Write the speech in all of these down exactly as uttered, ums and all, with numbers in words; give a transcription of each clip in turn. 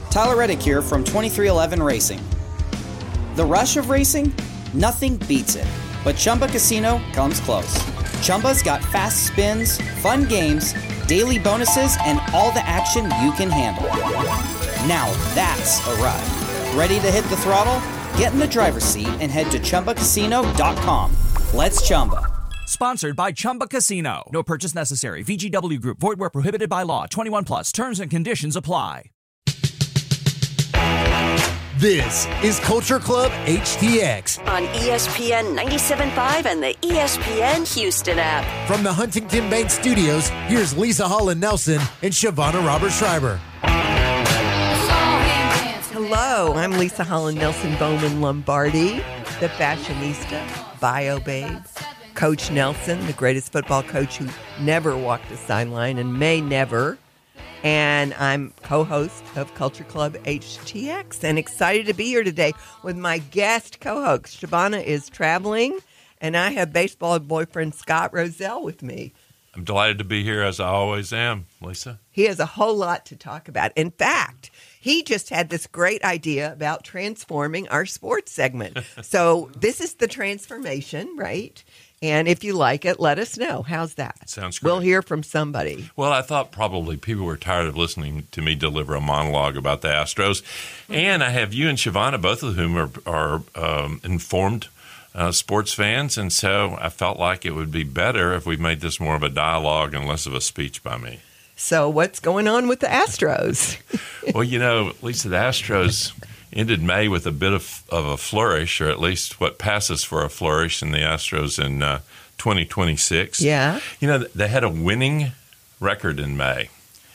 Tyler Reddick here from twenty-three eleven Racing. The rush of racing? Nothing beats it. But Chumba Casino comes close. Chumba's got fast spins, fun games, daily bonuses, and all the action you can handle. Now that's a ride. Ready to hit the throttle? Get in the driver's seat and head to Chumba Casino dot com. Let's Chumba. Sponsored by Chumba Casino. No purchase necessary. V G W Group. Void where prohibited by law. twenty-one plus. Terms and conditions apply. This is Culture Club H T X on E S P N ninety-seven point five and the E S P N Houston app. From the Huntington Bank Studios, here's Lisa Holland Nelson and Shavonna Robert Schreiber. Hello, I'm Lisa Holland Nelson Bowman Lombardi, the fashionista, bio babe, Coach Nelson, the greatest football coach who never walked a sideline and may never. And I'm co-host of Culture Club H T X and excited to be here today with my guest co-host. Shavonna is traveling, and I have baseball boyfriend Scott Rozelle with me. I'm delighted to be here, as I always am, Lisa. He has a whole lot to talk about. In fact, he just had this great idea about transforming our sports segment. So this is the transformation, right? And if you like it, let us know. How's that? Sounds great. We'll hear from somebody. Well, I thought probably people were tired of listening to me deliver a monologue about the Astros. And I have you and Shavonna, both of whom are, are um, informed uh, sports fans. And so I felt like it would be better if we made this more of a dialogue and less of a speech by me. So what's going on with the Astros? Well, you know, Lisa, the Astros ended May with a bit of, of a flourish, or at least what passes for a flourish in the Astros in uh, twenty twenty-six. Yeah. You know, they had a winning record in May.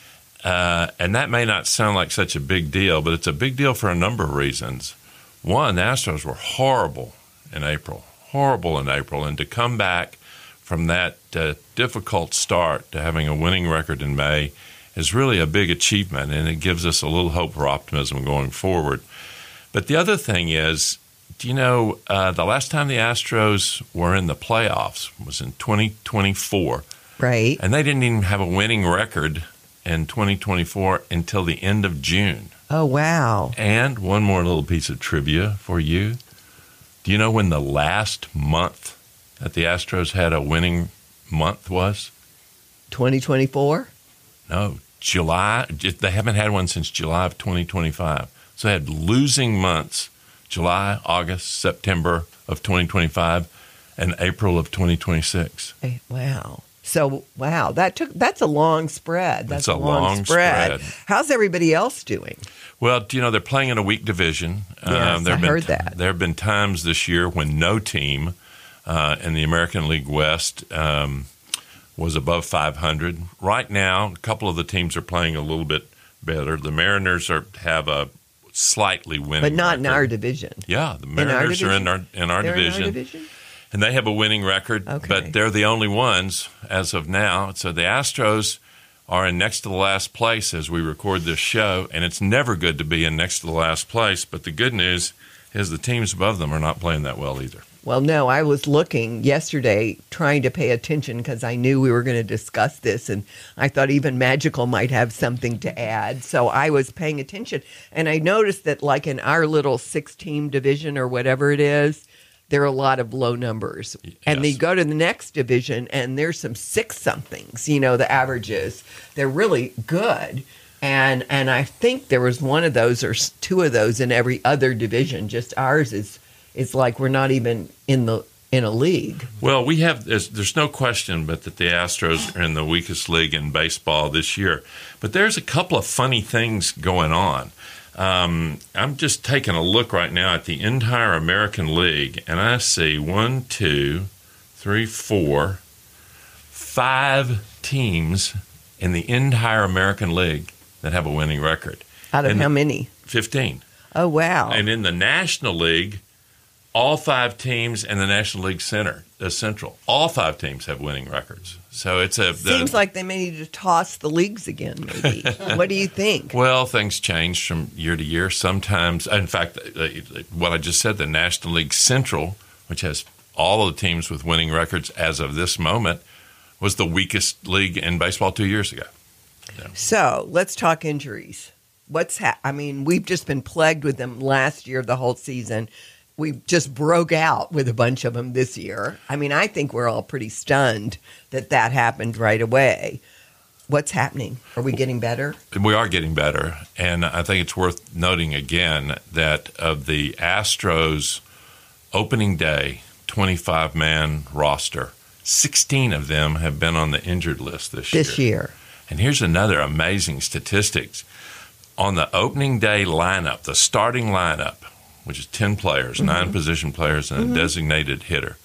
Uh, and that may not sound like such a big deal, but it's a big deal for a number of reasons. One, the Astros were horrible in April, horrible in April. And to come back from that uh, difficult start to having a winning record in May is really a big achievement, and it gives us a little hope for optimism going forward. But the other thing is, do you know, uh, the last time the Astros were in the playoffs was in twenty twenty-four. Right. And they didn't even have a winning record in twenty twenty-four until the end of June. Oh, wow. And one more little piece of trivia for you. Do you know when the last month that the Astros had a winning month was? twenty twenty-four? No, July. They haven't had one since July of twenty twenty-five. So they had losing months, July, August, September of twenty twenty-five, and April of twenty twenty-six. Hey, wow. So, wow, that took that's a long spread. That's It's a long spread. How's everybody else doing? Well, you know, they're playing in a weak division. Yes, there I have been, heard that. There have been times this year when no team uh, in the American League West um, was above five hundred. Right now, a couple of the teams are playing a little bit better. The Mariners are have a slightly winning But not record. in our division. Yeah, the In our Mariners are in our in our They're division. in our division? And they have a winning record, Okay. but they're the only ones as of now. So the Astros are in next to the last place as we record this show, and it's never good to be in next to the last place. But the good news is the teams above them are not playing that well either. Well, no, I was looking yesterday trying to pay attention because I knew we were going to discuss this, and I thought even Magical might have something to add. So I was paying attention, and I noticed that like in our little six-team division or whatever it is, there are a lot of low numbers. Yes. And they go to the next division, and there's some six-somethings, you know, the averages. They're really good. And and I think there was one of those or two of those in every other division. Just ours is is like we're not even in the in a league. Well, we have there's, there's no question but that the Astros are in the weakest league in baseball this year. But there's a couple of funny things going on. Um, I'm just taking a look right now at the entire American League, and I see one, two, three, four, five teams in the entire American League that have a winning record. Out of and how many? fifteen. Oh, wow. And in the National League, all five teams in the National League Center, the Central, all five teams have winning records. So it's a Seems the, like they may need to toss the leagues again, maybe. What do you think? Well, things change from year to year. Sometimes, in fact, what I just said, the National League Central, which has all of the teams with winning records as of this moment, was the weakest league in baseball two years ago. So let's talk injuries. What's ha- I mean, we've just been plagued with them last year, the whole season. We just broke out with a bunch of them this year. I mean, I think we're all pretty stunned that that happened right away. What's happening? Are we getting better? We are getting better. And I think it's worth noting again that of the Astros opening day twenty-five man roster, sixteen of them have been on the injured list this year. This year. And here's another amazing statistics. On the opening day lineup, the starting lineup, which is ten players, mm-hmm. nine position players, and mm-hmm. a designated hitter,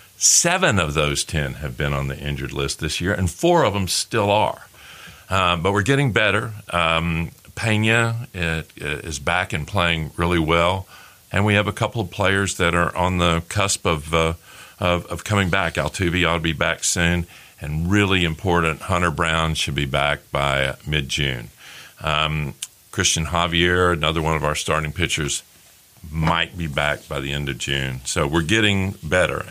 seven of those ten have been on the injured list this year, and four of them still are. Um, but we're getting better. Um, Pena uh, is back and playing really well, and we have a couple of players that are on the cusp of uh, of, of coming back. Altuve ought to be back soon, and really important, Hunter Brown should be back by uh, mid-June. Um, Christian Javier, another one of our starting pitchers, might be back by the end of June. So we're getting better.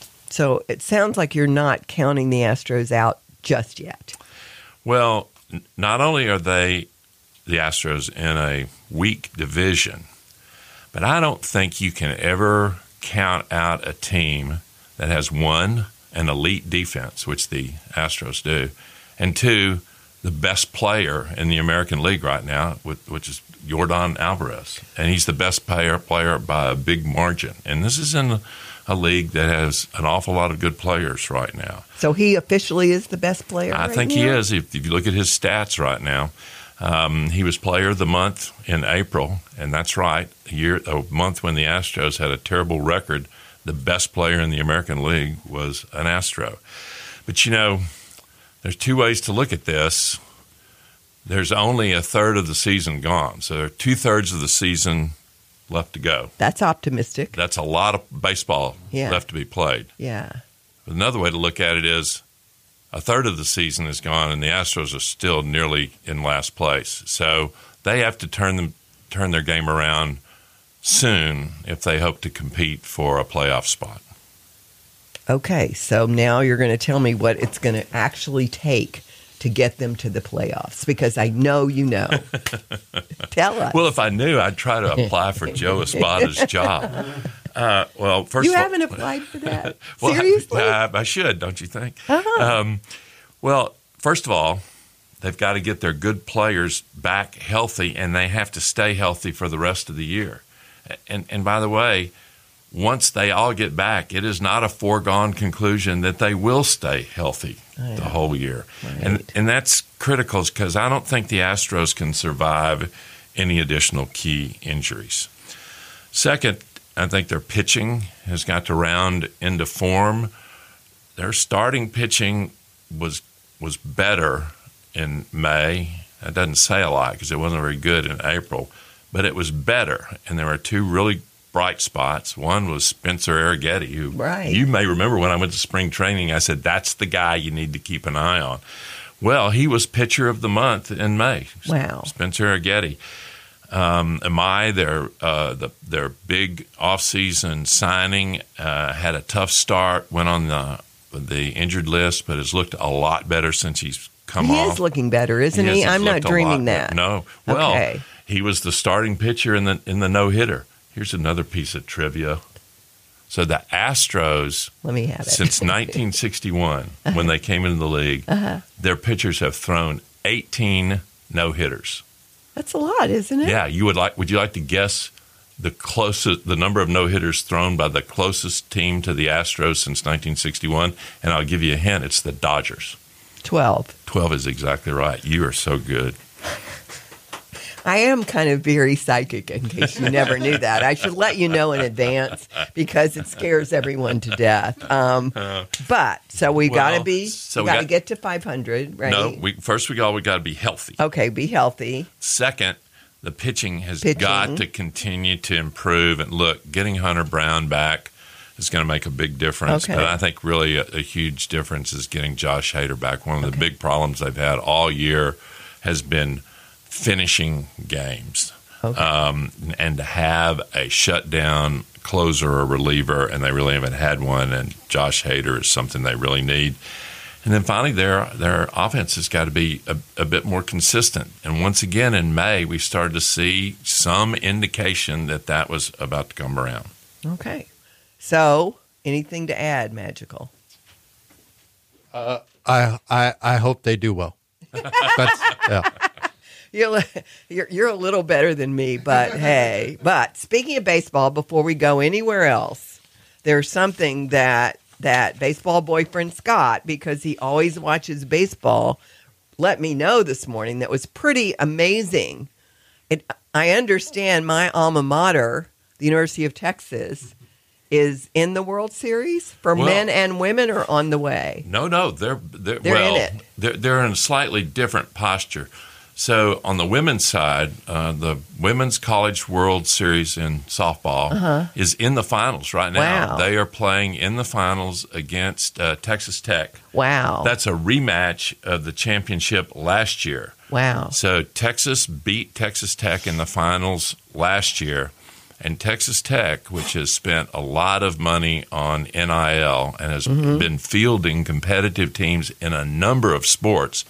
So it sounds like you're not counting the Astros out just yet. Well, n- not only are they, the Astros, in a weak division, but I don't think you can ever count out a team that has, one, an elite defense, which the Astros do, and two, the best player in the American League right now, which is Yordan Alvarez. And he's the best player, player by a big margin. And this is in a league that has an awful lot of good players right now. So he officially is the best player I right think now? he is. If, if you look at his stats right now, um, he was player of the month in April. And that's right, a, year, a month when the Astros had a terrible record, the best player in the American League was an Astro. But, you know, there's two ways to look at this. There's only a third of the season gone. So there are two-thirds of the season left to go. That's optimistic. That's a lot of baseball yeah. left to be played. Yeah. Another way to look at it is a third of the season is gone, and the Astros are still nearly in last place. So they have to turn them turn their game around soon if they hope to compete for a playoff spot. Okay, so now you're going to tell me what it's going to actually take to get them to the playoffs, because I know you know. Tell us. Well, if I knew, I'd try to apply for Joe Espada's job. Uh, well, first you of all, haven't applied for that? well, Seriously? I, I, I should, don't you think? Uh-huh. Um, well, first of all, they've got to get their good players back healthy, and they have to stay healthy for the rest of the year. And, and by the way, once they all get back, it is not a foregone conclusion that they will stay healthy the whole year. Right. And and that's critical because I don't think the Astros can survive any additional key injuries. Second, I think their pitching has got to round into form. Their starting pitching was was better in May. That doesn't say a lot because it wasn't very good in April, but it was better. And there were two really bright spots. One was Spencer Arrighetti, who right. you may remember when I went to spring training, I said, that's the guy you need to keep an eye on. Well, he was pitcher of the month in May. Wow. Spencer Arrighetti. Um, Amai, their, uh, the, their big offseason signing, uh, had a tough start, went on the, the injured list, but has looked a lot better since he's come he off. He is looking better, isn't he? he? I'm not dreaming that. No. Well, okay. He was the starting pitcher in the in the no-hitter. Here's another piece of trivia. So the Astros, Let me have it. since nineteen sixty-one, uh-huh. when they came into the league, uh-huh. their pitchers have thrown eighteen no-hitters. That's a lot, isn't it? Yeah. You would like? Would you like to guess the closest, the number of no-hitters thrown by the closest team to the Astros since nineteen sixty-one? And I'll give you a hint. It's the Dodgers. Twelve. Twelve is exactly right. You are so good. I am kind of very psychic, in case you never knew that. I should let you know in advance because it scares everyone to death. Um, but so we well, got to be, so we got to get to five hundred, right? No, we, first we got we got to be healthy. Okay, be healthy. Second, the pitching has pitching. got to continue to improve. And look, getting Hunter Brown back is going to make a big difference. Okay. But I think really a, a huge difference is getting Josh Hader back. One of the okay. big problems they've had all year has been finishing games. Okay. Um, and to have a shutdown closer or reliever, and they really haven't had one, and Josh Hader is something they really need. And then finally, their their offense has got to be a, a bit more consistent. And once again, in May, we started to see some indication that that was about to come around. Okay. So, anything to add, Magical? Uh, I, I I hope they do well. That's, yeah. You're, you're you're a little better than me, but hey. But speaking of baseball, before we go anywhere else, there's something that that baseball boyfriend Scott, because he always watches baseball, let me know this morning that was pretty amazing. It, I understand my alma mater, the University of Texas, is in the World Series for well, men and women, or on the way? No, no, they're they're, they're well, in it. They're, they're in a slightly different posture. So on the women's side, uh, the Women's College World Series in softball uh-huh. is in the finals right now. Wow. They are playing in the finals against uh, Texas Tech. Wow. That's a rematch of the championship last year. Wow. So Texas beat Texas Tech in the finals last year. And Texas Tech, which has spent a lot of money on N I L and has mm-hmm. been fielding competitive teams in a number of sports,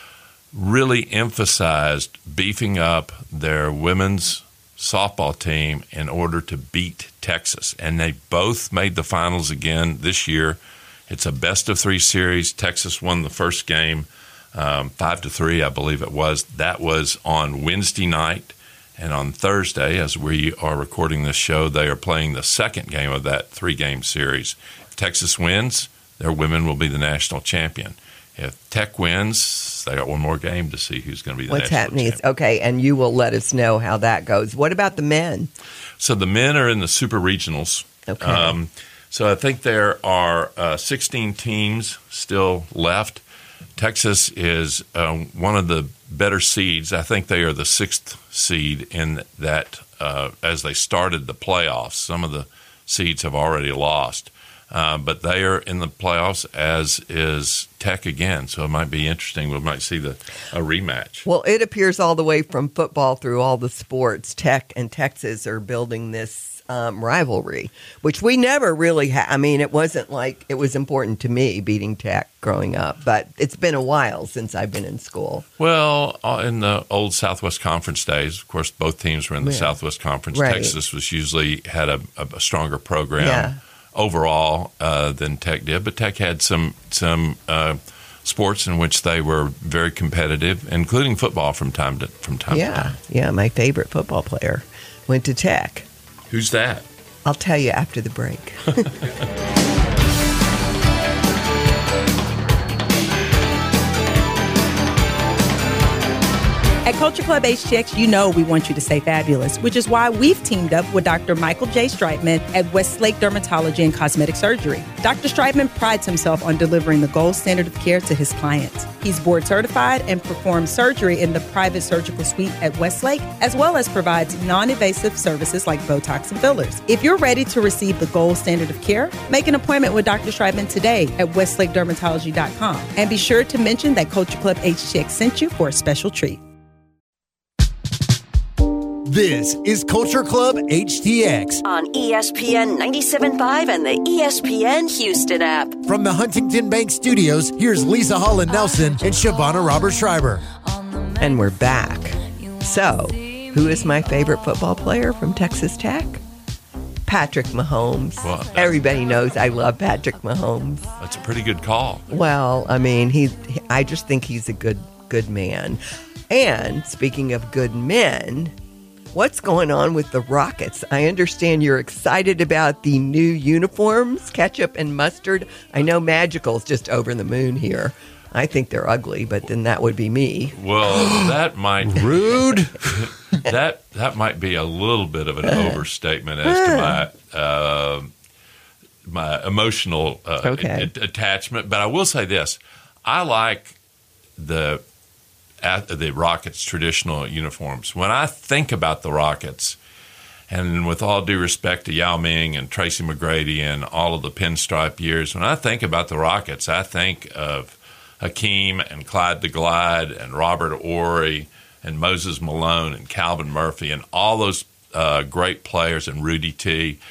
really emphasized beefing up their women's softball team in order to beat Texas. And they both made the finals again this year. It's a best-of-three series. Texas won the first game um, five to three, I believe it was. That was on Wednesday night. And on Thursday, as we are recording this show, they are playing the second game of that three-game series. If Texas wins, their women will be the national champion. If Tech wins, they got one more game to see who's going to be the What's national happening? champion. Okay, and you will let us know how that goes. What about the men? So the men are in the super regionals. Okay. Um, so I think there are uh, sixteen teams still left. Texas is uh, one of the better seeds. I think they are the sixth seed in that uh, as they started the playoffs. Some of the seeds have already lost. Uh, but they are in the playoffs, as is Tech again. So it might be interesting. We might see the a rematch. Well, it appears all the way from football through all the sports, Tech and Texas are building this um, rivalry, which we never really had. I mean, it wasn't like it was important to me beating Tech growing up, but it's been a while since I've been in school. Well, uh, in the old Southwest Conference days, of course, both teams were in the Yeah. Southwest Conference. Right. Texas was usually had a, a, a stronger program. Yeah. Overall uh, than Tech did, but Tech had some some uh, sports in which they were very competitive, including football from time to from time Yeah, to time. yeah. My favorite football player went to Tech. Who's that? I'll tell you after the break. At Culture Club H T X, you know we want you to stay fabulous, which is why we've teamed up with Doctor Michael J. Streitman at Westlake Dermatology and Cosmetic Surgery. Doctor Streitman prides himself on delivering the gold standard of care to his clients. He's board certified and performs surgery in the private surgical suite at Westlake, as well as provides non-invasive services like Botox and fillers. If you're ready to receive the gold standard of care, make an appointment with Doctor Streitman today at westlake dermatology dot com. And be sure to mention that Culture Club H T X sent you for a special treat. This is Culture Club H T X on E S P N ninety-seven point five and the E S P N Houston app. From the Huntington Bank Studios, here's Lisa Holland Nelson and Shavonna Robert Schreiber. And we're back. So, who is my favorite football player from Texas Tech? Patrick Mahomes. Well, that's- Everybody knows I love Patrick Mahomes. That's a pretty good call. Well, I mean, he. I just think he's a good, good man. And speaking of good men, what's going on with the Rockets? I understand you're excited about the new uniforms, ketchup and mustard. I know Magical's just over the moon here. I think they're ugly, but then that would be me. Well, that might Rude. that that might be a little bit of an overstatement as to my uh, my emotional uh, Okay. a- attachment. But I will say this: I like the at the Rockets' traditional uniforms. When I think about the Rockets, and with all due respect to Yao Ming and Tracy McGrady and all of the pinstripe years, when I think about the Rockets, I think of Hakeem and Clyde DeGlide and Robert Ory and Moses Malone and Calvin Murphy and all those uh, great players and Rudy T.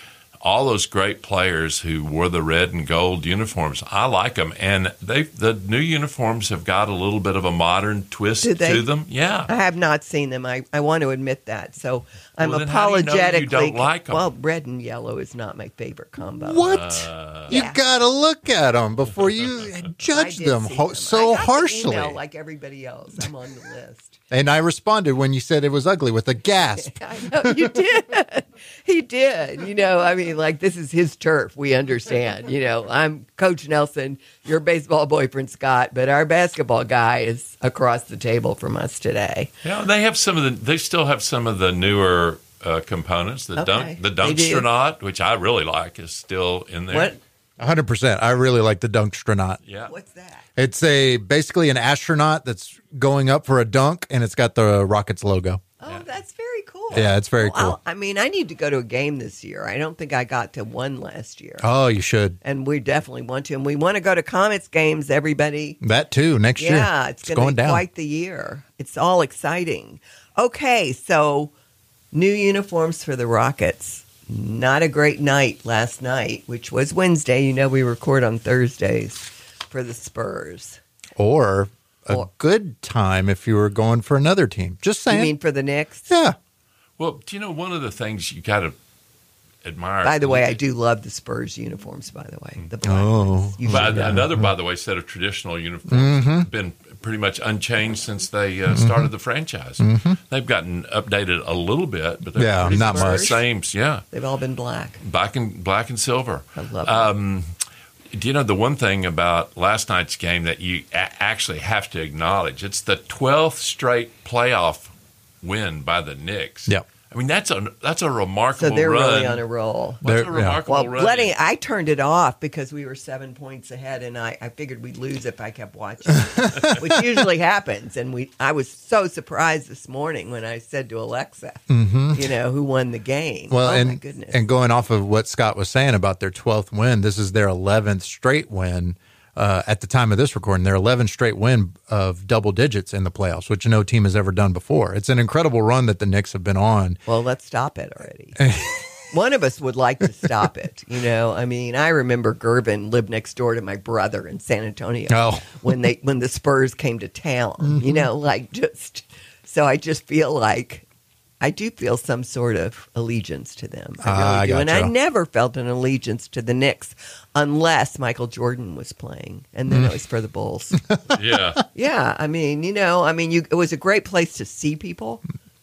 all those great players who wore the red and gold uniforms. I like them, and they the new uniforms have got a little bit of a modern twist Do they? to them. Yeah, I have not seen them. I, I want to admit that. So I'm Well, then how do you know you apologetically. don't like 'em? Well, red and yellow is not my favorite combo. What? Uh, you Yeah. gotta look at them before you I judge did them see ho- them. so I got the harshly. email like everybody else. I'm on the list. And I responded when you said it was ugly with a gasp. I know you did. He did. You know, I mean, like, this is his turf. We understand. You know, I'm Coach Nelson, your baseball boyfriend Scott, but our basketball guy is across the table from us today. Yeah, they have some of the. They still have some of the newer uh, components. The Okay, dunk, the they do. Dunkstronaut, which I really like, is still in there. What? one hundred percent. I really like the Dunkstronaut. Yeah. What's that? It's a basically an astronaut that's going up for a dunk, and it's got the Rockets logo. Oh, that's very cool. Yeah, it's very Well, cool. I'll- I mean, I need to go to a game this year. I don't think I got to one last year. Oh, you should. And we definitely want to. And we want to go to Comets games, everybody. That too, next year. Yeah, it's, going going to be down. quite the year. It's all exciting. Okay, so new uniforms for the Rockets. Not a great night last night, which was Wednesday. You know, we record on Thursdays for the Spurs. Or a Or- good time if you were going for another team. Just saying. You mean for the Knicks? yeah. Well, do you know one of the things you got to admire? By the way, I do love the Spurs uniforms, by the way. The black Oh. ones. You But should know. another, by the way, set of traditional uniforms Mm-hmm. have been pretty much unchanged since they uh, started the franchise. They've gotten updated a little bit, but they're Mm-hmm. Yeah, pretty not much the much. same. Yeah, They've all been black. black and black and silver. I love it. Um, do you know the one thing about last night's game that you a- actually have to acknowledge? It's the twelfth straight playoff win by the Knicks. Yeah. I mean that's a that's a So remarkable they're run. really on a roll. What's They're- a yeah. remarkable Well, run? letting I turned it off because we were seven points ahead, and I, I figured we'd lose if I kept watching, which usually happens. And we I was so surprised this morning when I said to Alexa, you know, who won the game. Well, oh and my goodness! and going off of what Scott was saying about their twelfth win, this is their eleventh straight win. Uh, at the time of this recording, their eleventh straight win of double digits in the playoffs, which no team has ever done before. It's an incredible run that the Knicks have been on. Well, let's stop it already. One of us would like to stop it. You know, I mean, I remember Gervin lived next door to my brother in San Antonio Oh. when they when the Spurs came to town. You know, like just so I just feel like I do feel some sort of allegiance to them. I really Ah, I do, and I gotcha. never felt an allegiance to the Knicks unless Michael Jordan was playing, and then it was for the Bulls. yeah. Yeah, I mean, you know, I mean, you, it was a great place to see people,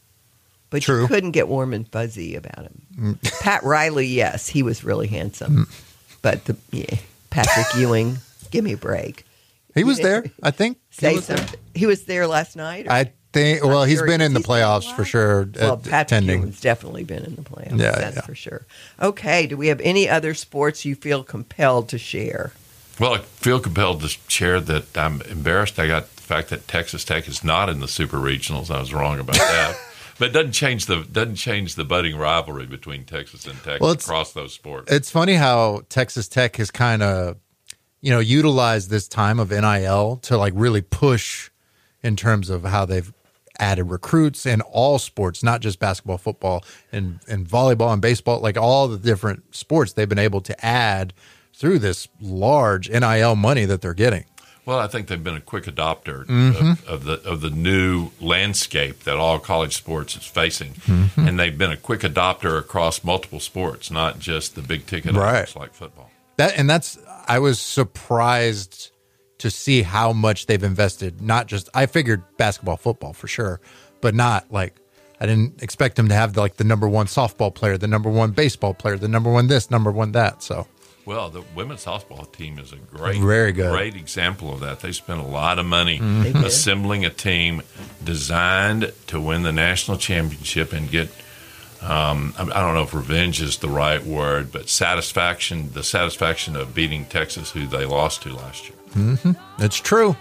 but True. you couldn't get warm and fuzzy about him. Pat Riley, yes, he was really handsome, but the yeah, Patrick Ewing, give me a break. He was there, I think. He Say was there. something. He was there last night. or- I think. Well, I'm he's sure been in the he's been playoffs live. for sure. well, uh, Patrick attending. Ewing's definitely been in the playoffs. Yeah, that's yeah. for sure. Okay, do we have any other sports you feel compelled to share? Well, I feel compelled to share that I'm embarrassed. I got the fact that Texas Tech is not in the Super Regionals. I was wrong about that, but it doesn't change the doesn't change the budding rivalry between Texas and Texas Well, it's- across those sports. It's funny how Texas Tech has kind of, you know, utilized this time of N I L to like really push in terms of how they've added recruits in all sports, not just basketball, football, and, and volleyball and baseball, like all the different sports they've been able to add through this large N I L money that they're getting. Well, I think they've been a quick adopter Mm-hmm. of, of the of the new landscape that all college sports is facing, Mm-hmm. and they've been a quick adopter across multiple sports, not just the big ticket Right. items like football. That and that's I was surprised to see how much they've invested. Not just I figured basketball, football for sure, but not like I didn't expect them to have like the number one softball player, the number one baseball player, the number one this, number one that. So Well, the women's softball team is a great, Very good. great example of that. They spent a lot of money They did. assembling a team designed to win the national championship and get. Um, I I don't know if revenge is the right word, but satisfaction, the satisfaction of beating Texas, who they lost to last year. it's true.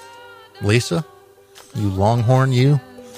Lisa, you Longhorn, you.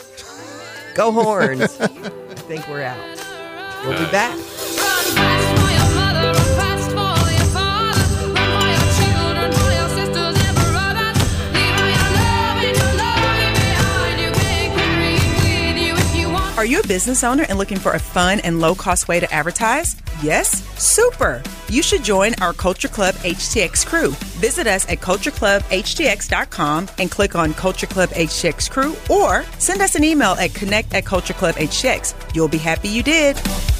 Go Horns! I think we're out. We'll be Okay. back. Run fast for your mother, run fast for your father, run for your children, for your sisters and brothers. Leave all your love and your longing behind. You can't carry it with you if you want. Are you a business owner and looking for a fun and low-cost way to advertise? Yes? Super! You should join our Culture Club H T X crew. Visit us at culture club h t x dot com and click on Culture Club H T X crew, or send us an email at connect at culture club h t x. You'll be happy you did.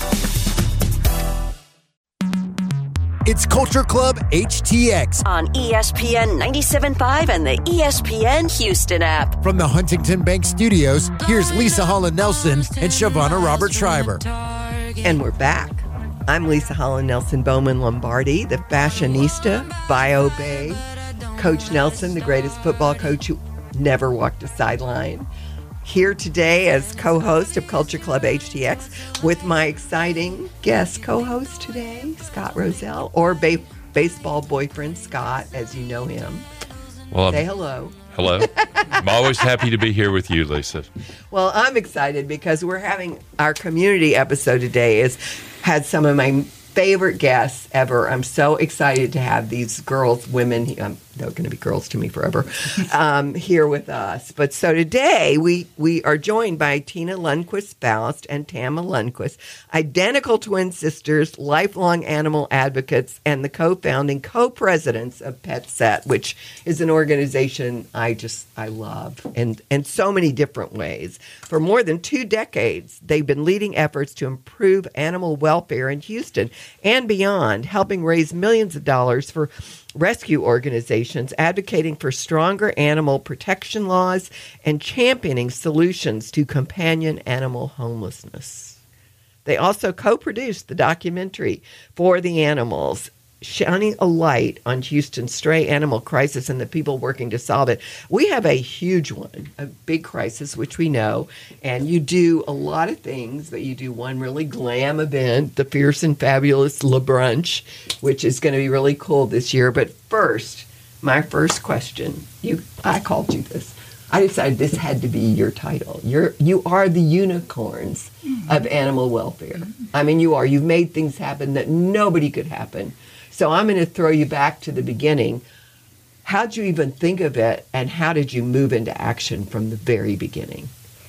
It's Culture Club H T X on E S P N ninety-seven point five and the E S P N Houston app. From the Huntington Bank Studios, here's Lisa Holland Nelson and Shavonna Robert Schreiber. And we're back. I'm Lisa Holland Nelson Bowman Lombardi, the fashionista, bio babe, Coach Nelson, the greatest football coach who never walked a sideline. Here today as co-host of Culture Club H T X with my exciting guest co-host today, Scott Rozelle, or ba- baseball boyfriend Scott, as you know him. Well, Say I'm, hello. hello. I'm always happy to be here with you, Lisa. Well, I'm excited because we're having our community episode today. Is had some of my favorite guests ever. I'm so excited to have these girls, women, um, they're going to be girls to me forever, um, here with us. But so today we, we are joined by Tina Lundquist Faust and Tama Lundquist, identical twin sisters, lifelong animal advocates, and the co-founding co-presidents of PetSet, which is an organization I just, I love in, in so many different ways. For more than two decades, they've been leading efforts to improve animal welfare in Houston and beyond, helping raise millions of dollars for rescue organizations, advocating for stronger animal protection laws, and championing solutions to companion animal homelessness. They also co-produced the documentary For the Animals, shining a light on Houston's stray animal crisis and the people working to solve it. We have a huge one, a big crisis, which we know, and you do a lot of things, but you do one really glam event, the Fierce and Fabulous La Brunch, which is going to be really cool this year. But first, my first question, you, I called you this. I decided this had to be your title. You're, you are the unicorns of animal welfare. I mean, you are. You've made things happen that nobody could happen. So I'm going to throw you back to the beginning. How'd you even think of it, and how did you move into action from the very beginning?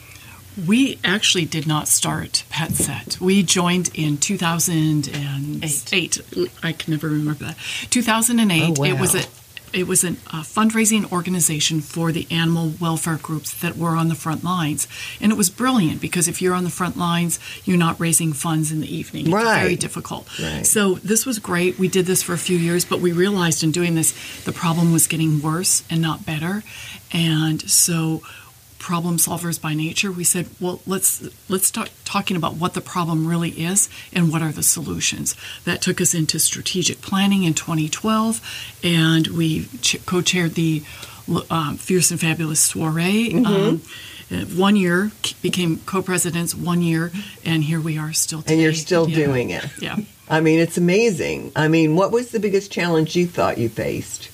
We actually did not start PetSet. We joined in two thousand eight. Eight. I can never remember that. two thousand eight. Oh, wow. It was a it was a fundraising organization for the animal welfare groups that were on the front lines, and it was brilliant because if you're on the front lines, you're not raising funds in the evening. It's Right. very difficult. Right. So this was great. We did this for a few years, but we realized in doing this, the problem was getting worse and not better, and so. Problem solvers by nature, we said, well, let's let's start talking about what the problem really is and what are the solutions. That took us into strategic planning in twenty twelve, and we ch- co-chaired the um, Fierce and Fabulous Soiree. Mm-hmm. Um, uh, one year, became co-presidents one year, and here we are still today. And you're still Yeah. doing it. Yeah. I mean, it's amazing. I mean, what was the biggest challenge you thought you faced?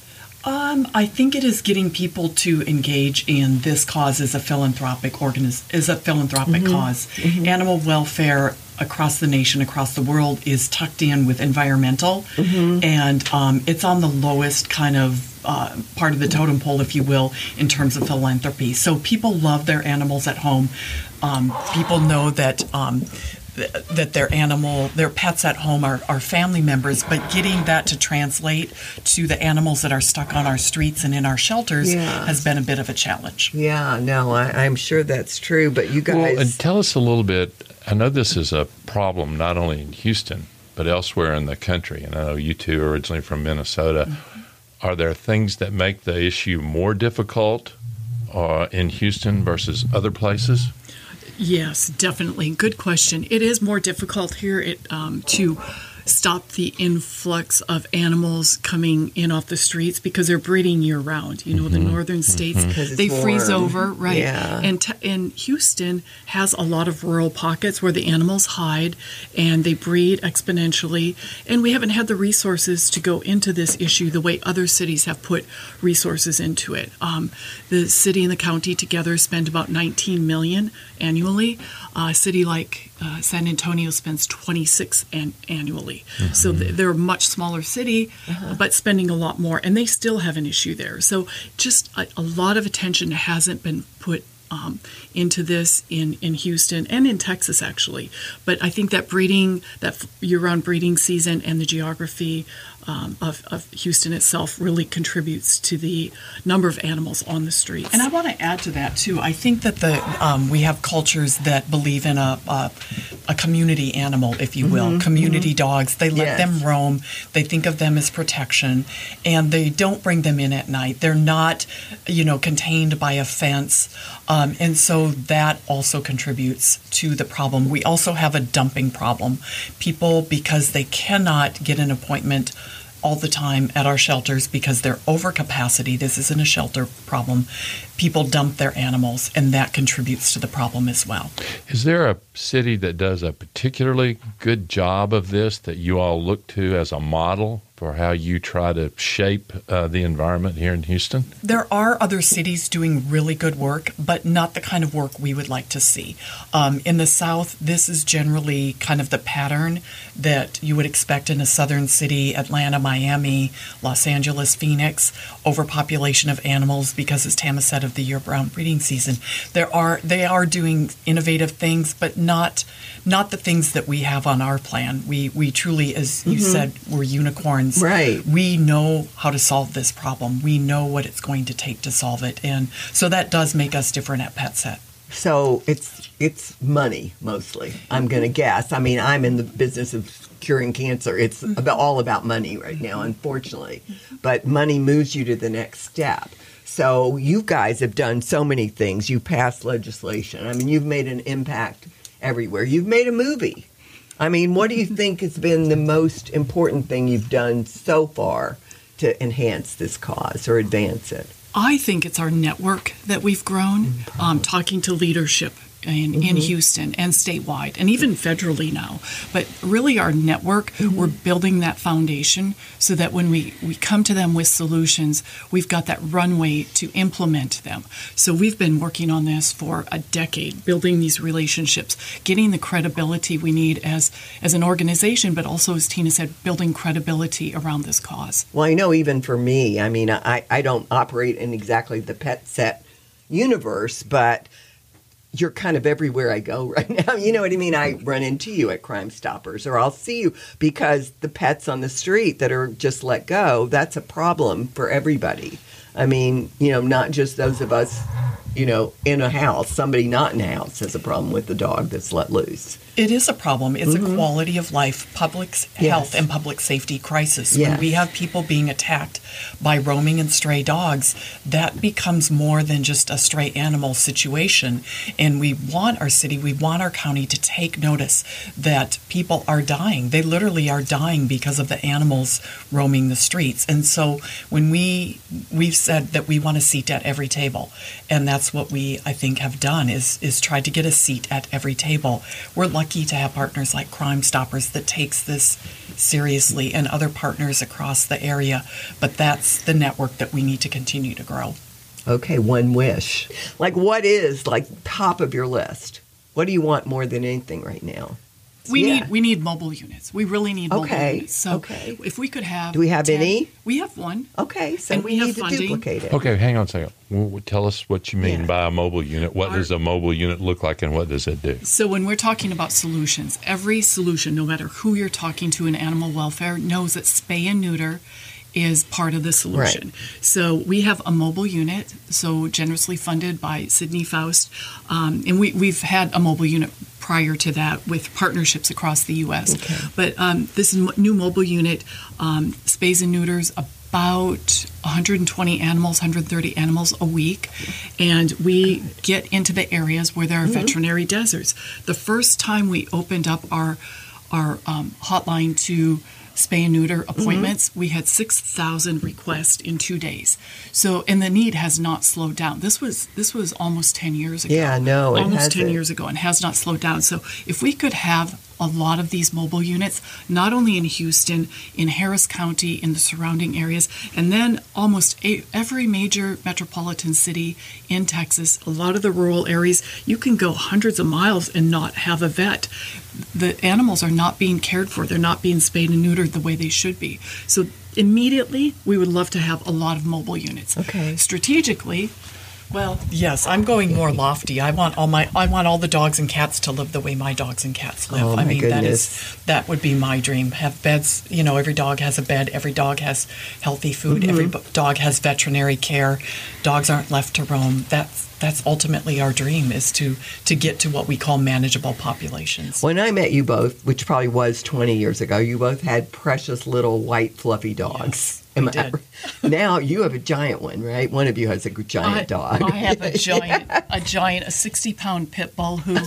Um, I think it is getting people to engage in this cause as a philanthropic organiz- as a philanthropic Mm-hmm. cause. Animal welfare across the nation, across the world, is tucked in with environmental, Mm-hmm. and um, it's on the lowest kind of uh, part of the totem pole, if you will, in terms of philanthropy. So people love their animals at home. Um, people know that. Um, that their animal, their pets at home are, are family members, but getting that to translate to the animals that are stuck on our streets and in our shelters Yeah. has been a bit of a challenge. Yeah, no, I, I'm sure that's true, but you guys... Well, and tell us a little bit. I know this is a problem not only in Houston, but elsewhere in the country. And I know you two are originally from Minnesota. Mm-hmm. Are there things that make the issue more difficult uh, in Houston versus other places? Yes, definitely. Good question. It is more difficult here it, um, to stop the influx of animals coming in off the streets because they're breeding year round. You know, Mm-hmm. the northern states, Because it's they freeze warm. over, right? Yeah. And, t- and Houston has a lot of rural pockets where the animals hide and they breed exponentially. And we haven't had the resources to go into this issue the way other cities have put resources into it. Um, the city and the county together spend about nineteen million dollars annually. Uh, a city like uh, San Antonio spends twenty-six an- annually. Mm-hmm. So th- they're a much smaller city, uh-huh. but spending a lot more, and they still have an issue there. So just a, a lot of attention hasn't been put um, into this in, in Houston and in Texas, actually. But I think that breeding, that year-round breeding season and the geography um, of, of Houston itself really contributes to the number of animals on the streets. And I want to add to that, too. I think that the um, we have cultures that believe in a, a, a community animal, if you will, Mhm, community mhm. dogs. They let Yes. them roam. They think of them as protection, and they don't bring them in at night. They're not, you know, contained by a fence, um, and so that also contributes to the problem. We also have a dumping problem. People, because they cannot get an appointment all the time at our shelters because they're over capacity. This isn't a shelter problem. People dump their animals, and that contributes to the problem as well. Is there a city that does a particularly good job of this that you all look to as a model for how you try to shape uh, the environment here in Houston? There are other cities doing really good work, but not the kind of work we would like to see. Um, in the South, this is generally kind of the pattern that you would expect in a southern city, Atlanta, Miami, Los Angeles, Phoenix, overpopulation of animals because, as Tama said, of the year-round breeding season. There are they are doing innovative things, but not not the things that we have on our plan. We we truly, as you Mhm. said, we're unicorns. Right. We know how to solve this problem. We know what it's going to take to solve it, and so that does make us different at PetSet. So it's it's money mostly. I'm going to guess. I mean, I'm in the business of curing cancer. It's about all about money right now, unfortunately. But money moves you to the next step. So you guys have done so many things. You passed legislation. I mean, you've made an impact everywhere. You've made a movie. I mean, what do you think has been the most important thing you've done so far to enhance this cause or advance it? I think it's our network that we've grown, um, talking to leadership in, in Mhm. Houston and statewide and even federally now. But really our network, Mm-hmm. we're building that foundation so that when we, we come to them with solutions, we've got that runway to implement them. So we've been working on this for a decade, building these relationships, getting the credibility we need as, as an organization, but also, as Tina said, building credibility around this cause. Well, I know even for me, I mean, I, I don't operate in exactly the PetSet universe, but you're kind of everywhere I go right now. You know what I mean? I run into you at Crime Stoppers, or I'll see you because the pets on the street that are just let go, that's a problem for everybody. I mean, you know, not just those of us, you know, in a house. Somebody not in a house has a problem with the dog that's let loose. It is a problem. It's Mhm. a quality of life, public s- Yes. health, and public safety crisis. Yes. When we have people being attacked by roaming and stray dogs, that becomes more than just a stray animal situation. And we want our city, we want our county to take notice that people are dying. They literally are dying because of the animals roaming the streets. And so when we we've said that we want a seat at every table, and that's what we I think have done is is try to get a seat at every table. We're lucky to have partners like Crime Stoppers that takes this seriously, and other partners across the area, but that's the network that we need to continue to grow. Okay, one wish. Like, what is, like, top of your list? What do you want more than anything right now? We Yeah. need we need mobile units. We really need mobile Okay, units. So okay. if we could have Do we have ten any? We have one. Okay, so And we, we have need to funding. duplicate it. Okay, hang on a second. W- w- Tell us what you mean Yeah. by a mobile unit. What Our- does a mobile unit look like, and what does it do? So when we're talking about solutions, every solution, no matter who you're talking to in animal welfare, knows that spay and neuter is part of the solution. So we have a mobile unit, so generously funded by Sydney Faust, um, and we, we've had a mobile unit prior to that with partnerships across the U S. Okay. But um, this is a new mobile unit, um, spays and neuters about one hundred twenty animals, one hundred thirty animals a week, and we get into the areas where there are veterinary deserts. The first time we opened up our our um, hotline to spay and neuter appointments, we had six thousand requests in two days. So, and the need has not slowed down. This was this was almost ten years ago. Yeah, no, it almost ten hasn't. years ago, and has not slowed down. So, if we could have a lot of these mobile units, not only in Houston, in Harris County, in the surrounding areas, and then almost a, every major metropolitan city in Texas, a lot of the rural areas, you can go hundreds of miles and not have a vet. The animals are not being cared for. They're not being spayed and neutered the way they should be. So immediately, we would love to have a lot of mobile units. Okay. Strategically, Well, yes, I'm going more lofty. I want all my I want all the dogs and cats to live the way my dogs and cats live. Oh, I my mean, that goodness. is that would be my dream. Have beds, you know, every dog has a bed, every dog has healthy food, Mm-hmm. every bo- dog has veterinary care. Dogs aren't left to roam. That's that's ultimately our dream, is to to get to what we call manageable populations. When I met you both, which probably was twenty years ago, you both had precious little white fluffy dogs. Yes, we Am I- did. Now you have a giant one, right? One of you has a giant I, dog. I have a giant, a giant, a sixty-pound pit bull who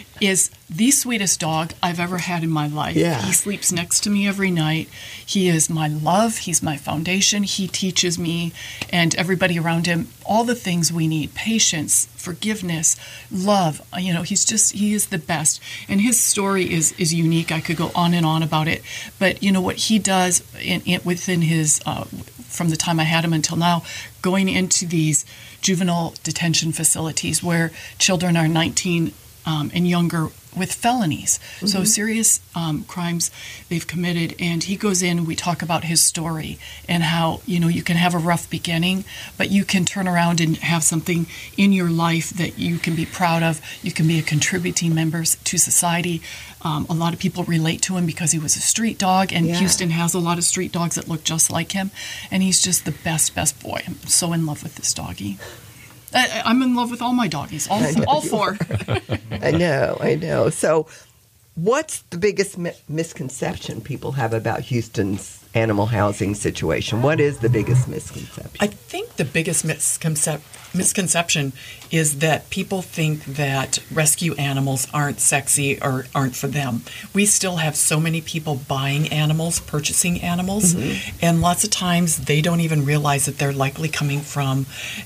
is the sweetest dog I've ever had in my life. Yeah. He sleeps next to me every night. He is my love. He's my foundation. He teaches me and everybody around him all the things we need: patience, forgiveness, love. You know, he's just, he is the best. And his story is is unique. I could go on and on about it. But, you know, what he does in, in, within his, uh, from the time I had him until now, going into these juvenile detention facilities where children are nineteen um, and younger with felonies, so serious um, crimes they've committed. And he goes in, we talk about his story and how, you know, you can have a rough beginning, but you can turn around and have something in your life that you can be proud of. You can be a contributing member to society. Um, a lot of people relate to him because he was a street dog, and Yeah. Houston has a lot of street dogs that look just like him. And he's just the best, best boy. I'm so in love with this doggy. I, I'm in love with all my doggies, all, I know all you four. I know, I know. So, what's the biggest mi- misconception people have about Houston's animal housing situation? What is the biggest misconception? I think the biggest misconcep- misconception is that people think that rescue animals aren't sexy or aren't for them. We still have so many people buying animals, purchasing animals, and lots of times they don't even realize that they're likely coming from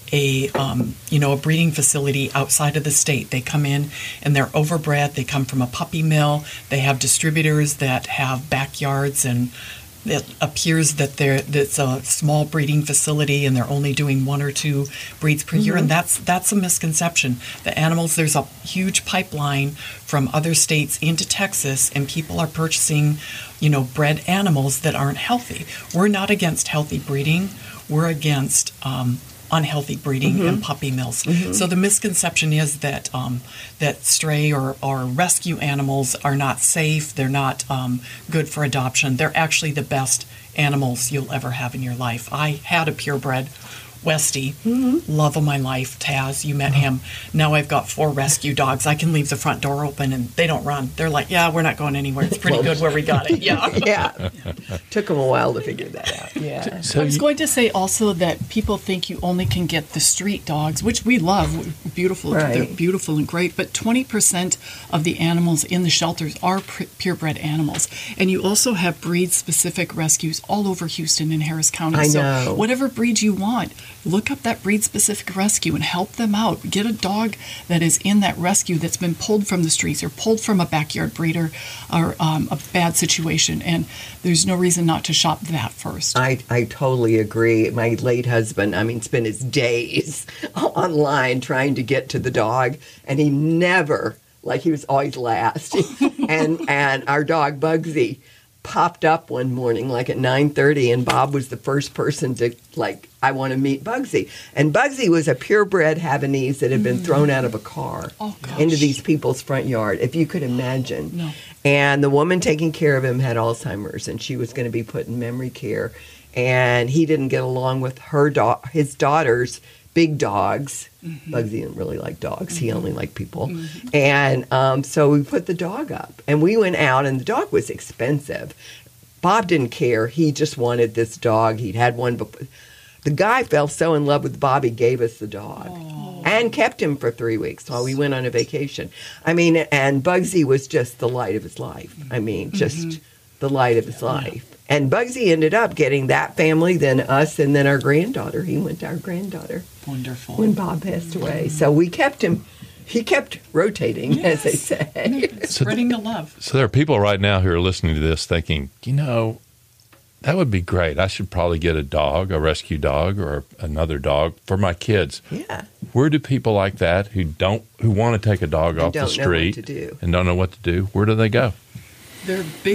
a um, you know a breeding facility outside of the state. They come in and they're overbred. They come from a puppy mill. They have distributors that have backyards, and it appears that they're that's a small breeding facility and they're only doing one or two breeds per year, and that's that's a misconception. The animals, there's a huge pipeline from other states into Texas, and people are purchasing, you know, bred animals that aren't healthy. We're not against healthy breeding. We're against um, unhealthy breeding and puppy mills. So the misconception is that um, that stray or, or rescue animals are not safe. They're not um, good for adoption. They're actually the best animals you'll ever have in your life. I had a purebred Westie, love of my life. Taz, you met him. Now I've got four rescue dogs. I can leave the front door open and they don't run. They're like, yeah, we're not going anywhere. It's pretty good where we got it. Yeah. yeah, took them a while to figure that out. Yeah. I was going to say also that people think you only can get the street dogs, which we love. Beautiful, Right. they're beautiful and great. But twenty percent of the animals in the shelters are pu- purebred animals, and you also have breed-specific rescues all over Houston and Harris County. I so know. whatever breed you want, look up that breed-specific rescue and help them out. Get a dog that is in that rescue that's been pulled from the streets or pulled from a backyard breeder or um, a bad situation, and there's no reason not to shop that first. I, I totally agree. My late husband, I mean, spent his days online trying to get to the dog, and he never, like he was always last. and and our dog Bugsy popped up one morning like at nine thirty, and Bob was the first person to like, I want to meet Bugsy. And Bugsy was a purebred Havanese that had been thrown out of a car Oh, gosh. into these people's front yard, if you could imagine. No. And the woman taking care of him had Alzheimer's, and she was going to be put in memory care. And he didn't get along with her da- his daughter's big dogs. Bugsy didn't really like dogs. He only liked people. And um, so we put the dog up. And we went out, and the dog was expensive. Bob didn't care. He just wanted this dog. He'd had one before. The guy fell so in love with Bob, he gave us the dog. And kept him for three weeks while we went on a vacation. I mean, and Bugsy was just the light of his life. I mean, just the light of his life. And Bugsy ended up getting that family, then us, and then our granddaughter. He went to our granddaughter Wonderful. when Bob passed away. So we kept him, he kept rotating, as they say. Spreading the love. So there are people right now who are listening to this thinking, you know, that would be great. I should probably get a dog, a rescue dog, or another dog for my kids. Yeah. Where do people like that who don't who want to take a dog And off the don't know what street to do. and don't know what to do? Where do they go? There are big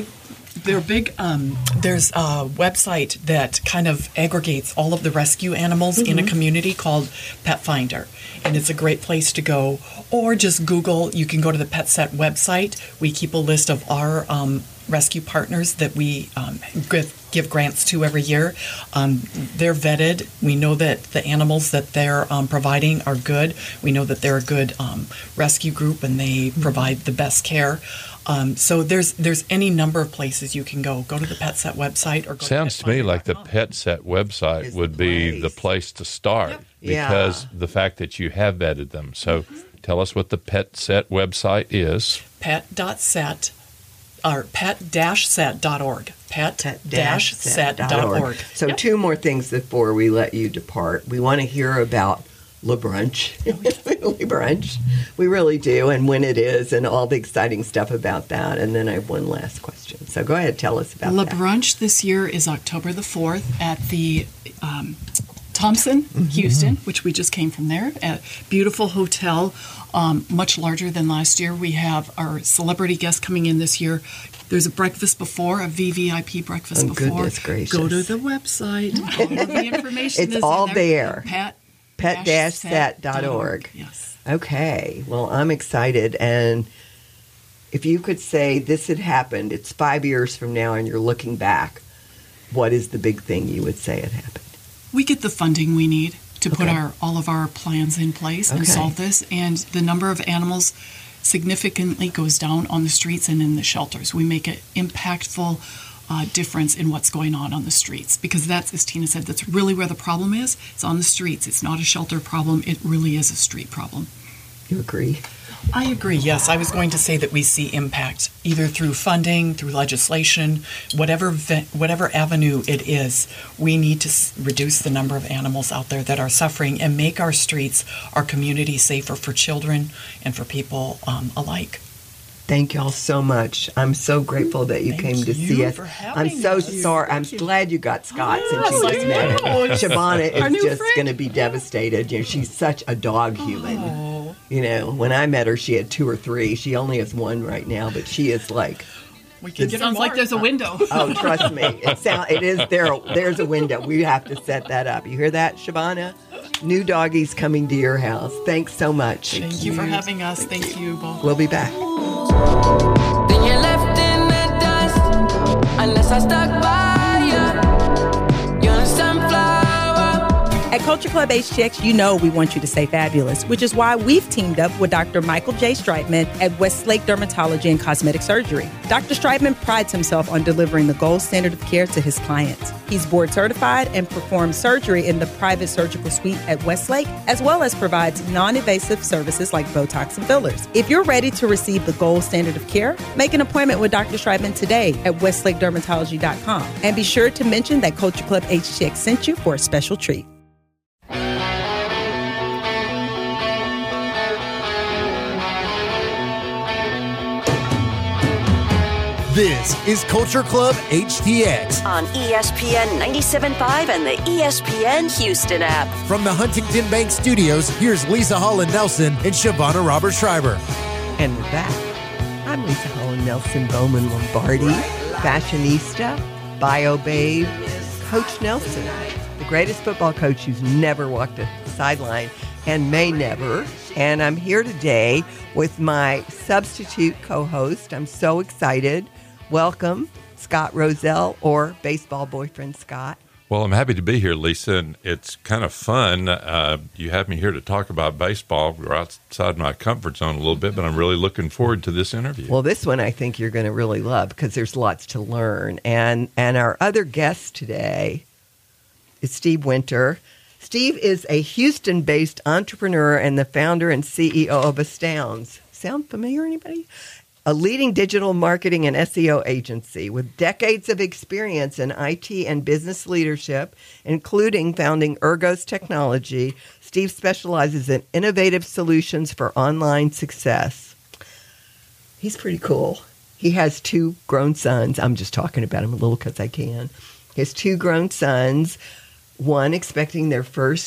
They're big. Um, there's a website that kind of aggregates all of the rescue animals in a community called Pet Finder, and it's a great place to go. Or just Google. You can go to the PetSet website. We keep a list of our um, rescue partners that we um, give, give grants to every year. Um, they're vetted. We know that the animals that they're um, providing are good. We know that they're a good um, rescue group, and they provide the best care. Um, so there's there's any number of places you can go. Go to the PetSet website or go Sounds to to me like the PetFinder dot com. PetSet website Is would the be place. the place to start Yep. because Yeah. the fact that you have vetted them. So tell us what the PetSet website is. pet.set or pet dash set dot org. pet dash set dot org. So Yep. two more things before we let you depart. We want to hear about Le Brunch. Le Brunch. We really do, and when it is, and all the exciting stuff about that. And then I have one last question. So go ahead, tell us about Le that. Brunch this year is October the fourth at the um, Thompson, Houston, which we just came from there. A beautiful hotel, um, much larger than last year. We have our celebrity guests coming in this year. There's a breakfast before, a V V I P breakfast Oh, before. goodness gracious. Go to the website. All of the information It's is all in there. Pet pet dash set dot org. Yes. Okay. Well, I'm excited. And if you could say this had happened, it's five years from now, and you're looking back, what is the big thing you would say had happened? We get the funding we need to put Okay. our all of our plans in place and Okay. solve this, and the number of animals significantly goes down on the streets and in the shelters. We make an impactful uh, difference in what's going on on the streets, because that's, as Tina said, that's really where the problem is. It's on the streets. It's not a shelter problem. It really is a street problem. You agree? I agree, yes. I was going to say that we see impact either through funding, through legislation, whatever ve- whatever avenue it is. We need to s- reduce the number of animals out there that are suffering and make our streets, our community safer for children and for people um, alike. Thank y'all so much. I'm so grateful that you Thank came to you see us. for I'm having so us. sorry. I'm glad you got Scott since you Yes, just I met him. know. It's Shabana our is new just friend. going to be devastated. You know, she's such a dog human. Oh. You know, when I met her, she had two or three. She only has one right now, but she is like, We can It get sounds like there's a window. oh, trust me, it sound it is there. There's a window. We have to set that up. You hear that, Shabana? New doggies coming to your house. Thanks so much. Thank you for having us. Thank you both. We'll be back. Then you're left in the dust unless I stuck by you. You're a sunflower. At Culture Club H T X, you know we want you to stay fabulous, which is why we've teamed up with Doctor Michael J. Streitman at Westlake Dermatology and Cosmetic Surgery. Doctor Streitman prides himself on delivering the gold standard of care to his clients. He's board certified and performs surgery in the private surgical suite at Westlake, as well as provides non-invasive services like Botox and fillers. If you're ready to receive the gold standard of care, make an appointment with Doctor Streitman today at westlake dermatology dot com. And be sure to mention that Culture Club H T X sent you for a special treat. This is Culture Club H T X On E S P N ninety-seven point five and the E S P N Houston app. from the Huntington Bank Studios. Here's Lisa Holland Nelson and Shavonna Robert Schreiber. And we're back. I'm Lisa Holland Nelson Bowman Lombardi, fashionista, bio babe, Coach Nelson, the greatest football coach who's never walked a sideline and may never. And I'm here today with my substitute co-host. I'm so excited. Welcome, Scott Rozelle, or baseball boyfriend Scott. Well, I'm happy to be here, Lisa, and it's kind of fun. Uh, you have me here to talk about baseball. We're outside my comfort zone a little bit, but I'm really looking forward to this interview. Well, this one I think you're going to really love because there's lots to learn. And and our other guest today is Steve Winter. Steve is a Houston-based entrepreneur and the founder and C E O of Astounds. Sound familiar, anybody? A leading digital marketing and S E O agency with decades of experience in I T and business leadership, including founding Ergos Technology. Steve specializes in innovative solutions for online success. He's pretty cool. He has two grown sons. I'm just talking about him a little because I can. He has two grown sons, one expecting their first gr-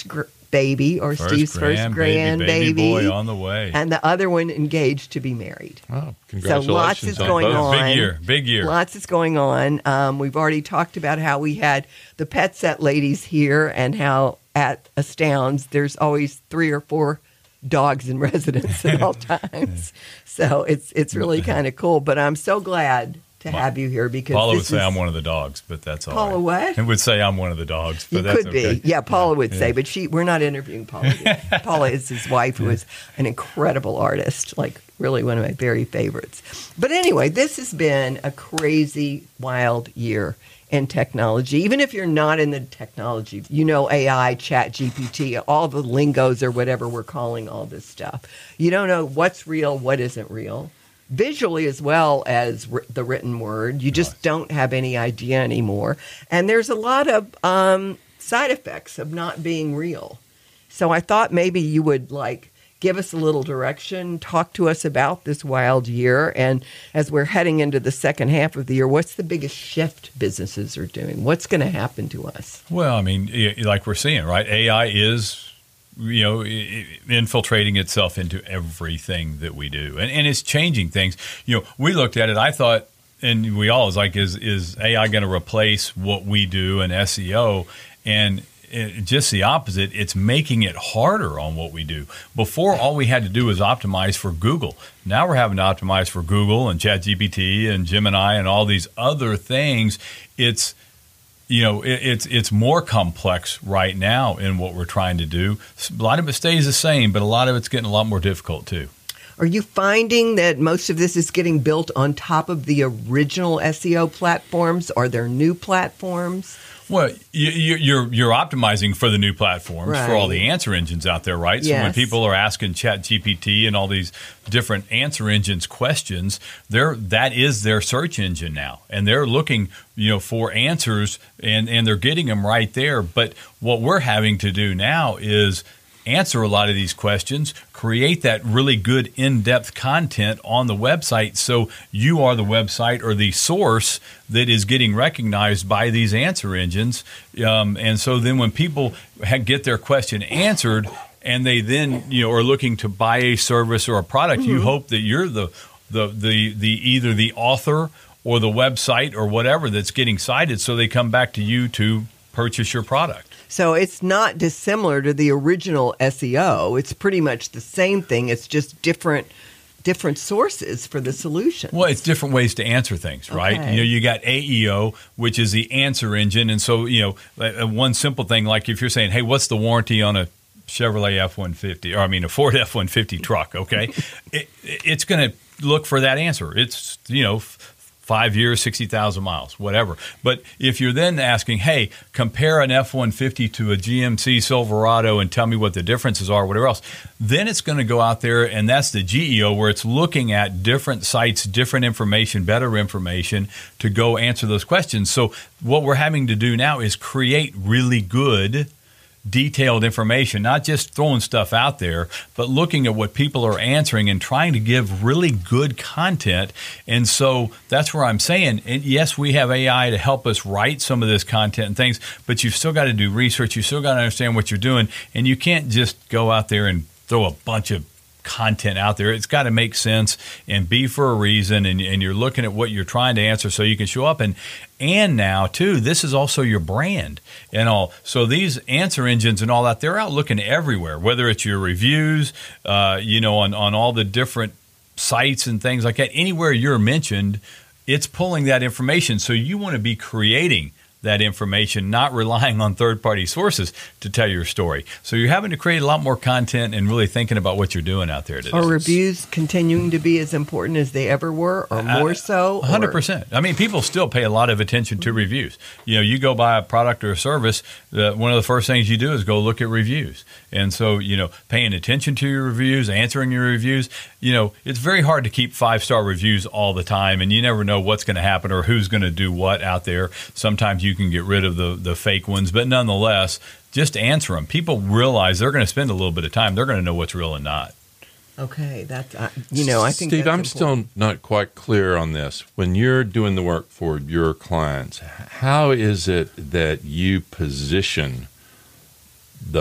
baby or First Steve's first grandbaby, grandbaby. baby boy on the way. And the other one engaged to be married. Oh, So lots is on going both. on. Big year, big year. Lots is going on. Um, we've already talked about how we had the Pet Set ladies here and how at Astounds there's always three or four dogs in residence at all times. So it's it's really kind of cool. But I'm so glad to have you here because Paula would this say is, I'm one of the dogs, but that's all Paula right. what? And would say I'm one of the dogs, but You that's could okay. be. Yeah, Paula would Yeah. say, but she we're not interviewing Paula. here. Paula is his wife, who is an incredible artist, like really one of my very favorites. But anyway, this has been a crazy, wild year in technology. Even if you're not in the technology, you know A I, Chat G P T, all the lingos or whatever we're calling all this stuff. You don't know what's real, what isn't real. Visually as well as r- the written word. You just don't have any idea anymore. And there's a lot of um, side effects of not being real. So I thought maybe you would like give us a little direction, talk to us about this wild year. And as we're heading into the second half of the year, what's the biggest shift businesses are doing? What's going to happen to us? Well, I mean, y- like we're seeing, right? A I is, you know, i- i- infiltrating itself into everything that we do, and and it's changing things. You know, we looked at it. I thought, and we all was like, is is A I going to replace what we do in S E O? And it, just the opposite. It's making it harder on what we do. Before, all we had to do was optimize for Google. Now we're having to optimize for Google and ChatGPT and Gemini and all these other things. It's You know, it, it's it's more complex right now in what we're trying to do. A lot of it stays the same, but a lot of it's getting a lot more difficult too. Are you finding that most of this is getting built on top of the original S E O platforms? Are there new platforms? Well, you, you- you're you're optimizing for the new platforms, for all Right. the answer engines out there, right? So when Yes. people are asking ChatGPT and all these different answer engines questions, they're that is their search engine now, and they're looking, you know, for answers, and and they're getting them right there. But what we're having to do now is answer a lot of these questions, create that really good in-depth content on the website so you are the website or the source that is getting recognized by these answer engines. Um, and so then when people ha- get their question answered and they then, you know, are looking to buy a service or a product, you hope that you're the, the, the, the either the author or the website or whatever that's getting cited so they come back to you to purchase your product. So it's not dissimilar to the original S E O. It's pretty much the same thing. It's just different different sources for the solution. Well, it's different ways to answer things, right? Okay. You know, you got A E O, which is the answer engine. And so, you know, uh, one simple thing, like if you're saying, hey, what's the warranty on a Chevrolet F one fifty, or I mean, a Ford F one fifty truck, okay? it, it's going to look for that answer. It's, you know, five years, sixty thousand miles, whatever. But if you're then asking, hey, compare an F one fifty to a G M C Silverado and tell me what the differences are, whatever else, then it's going to go out there, and that's the G E O, where it's looking at different sites, different information, better information to go answer those questions. So what we're having to do now is create really good detailed information, not just throwing stuff out there, but looking at what people are answering and trying to give really good content. And so that's where I'm saying, and yes, we have A I to help us write some of this content and things, but you've still got to do research. You still got to understand what you're doing. And you can't just go out there and throw a bunch of content out there. It's got to make sense and be for a reason, and, and you're looking at what you're trying to answer so you can show up. And and now too, this is also your brand and all. So these answer engines and all that, they're out looking everywhere, whether it's your reviews, uh, you know, on, on all the different sites and things like that. Anywhere you're mentioned, it's pulling that information. So you want to be creating that information, not relying on third-party sources to tell your story. So you're having to create a lot more content and really thinking about what you're doing out there today. Are reviews continuing to be as important as they ever were, or more so? one hundred percent. I mean, people still pay a lot of attention to reviews. You know, you go buy a product or a service, uh, one of the first things you do is go look at reviews. And so, you know, paying attention to your reviews, answering your reviews, you know, it's very hard to keep five-star reviews all the time, and you never know what's going to happen or who's going to do what out there. Sometimes you can get rid of the, the fake ones, but nonetheless, just answer them. People realize they're going to spend a little bit of time. They're going to know what's real and not. Okay, that's uh, you know, I think Steve, that's I'm important. still not quite clear on this. When you're doing the work for your clients, how is it that you position the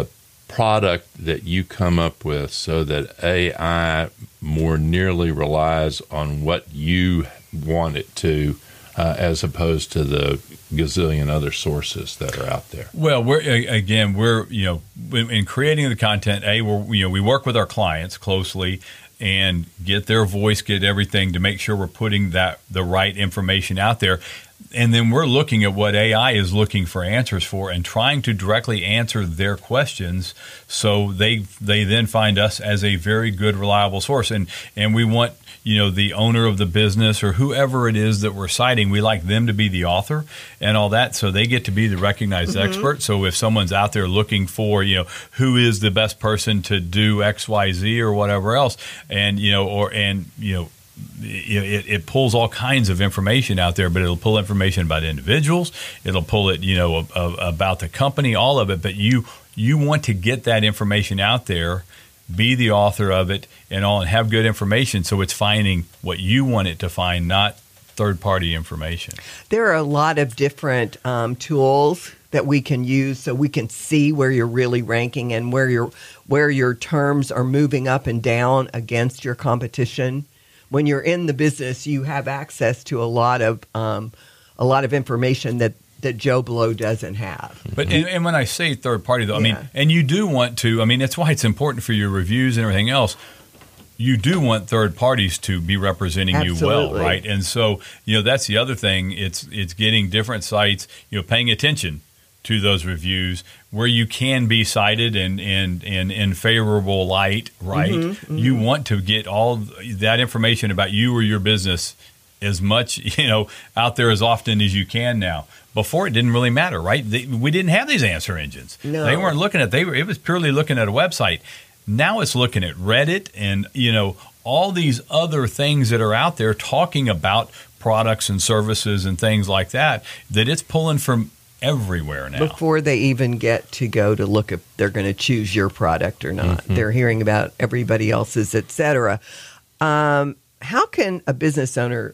product that you come up with so that A I more nearly relies on what you want it to, uh, as opposed to the gazillion other sources that are out there? Well, we're a- again, we're you know, in in creating the content. A, we're you know, we work with our clients closely and get their voice, get everything to make sure we're putting that the right information out there. And then we're looking at what A I is looking for answers for and trying to directly answer their questions, so they they then find us as a very good, reliable source. And and we want, you know, the owner of the business or whoever it is that we're citing, we like them to be the author and all that, so they get to be the recognized Mhm. expert. So if someone's out there looking for, you know, who is the best person to do X, Y, Z or whatever else, and you know, or and you know. It, it pulls all kinds of information out there, but it'll pull information about individuals. It'll pull it, you know, a, a, about the company, all of it. But you you want to get that information out there, be the author of it, and all, and have good information, so it's finding what you want it to find, not third-party information. There are a lot of different um, tools that we can use so we can see where you're really ranking and where your where your terms are moving up and down against your competition. When you're in the business, you have access to a lot of um, a lot of information that, that Joe Blow doesn't have. But and, and when I say third party, though, I mean, Yeah. and you do want to. I mean, that's why it's important for your reviews and everything else. You do want third parties to be representing you well, Absolutely. right? And so, you know, that's the other thing. It's it's getting different sites, you know, paying attention to those reviews where you can be cited and in in in favorable light, right? Mhm, mhm. You want to get all that information about you or your business as much, you know, out there as often as you can now. Before, it didn't really matter, right? They, we didn't have these answer engines. No. They weren't looking at, they were, it was purely looking at a website. Now it's looking at Reddit and, you know, all these other things that are out there talking about products and services and things like that, that it's pulling from everywhere now. Before they even get to go to look if they're going to choose your product or not. Mhm. They're hearing about everybody else's, et cetera. Um, how can a business owner,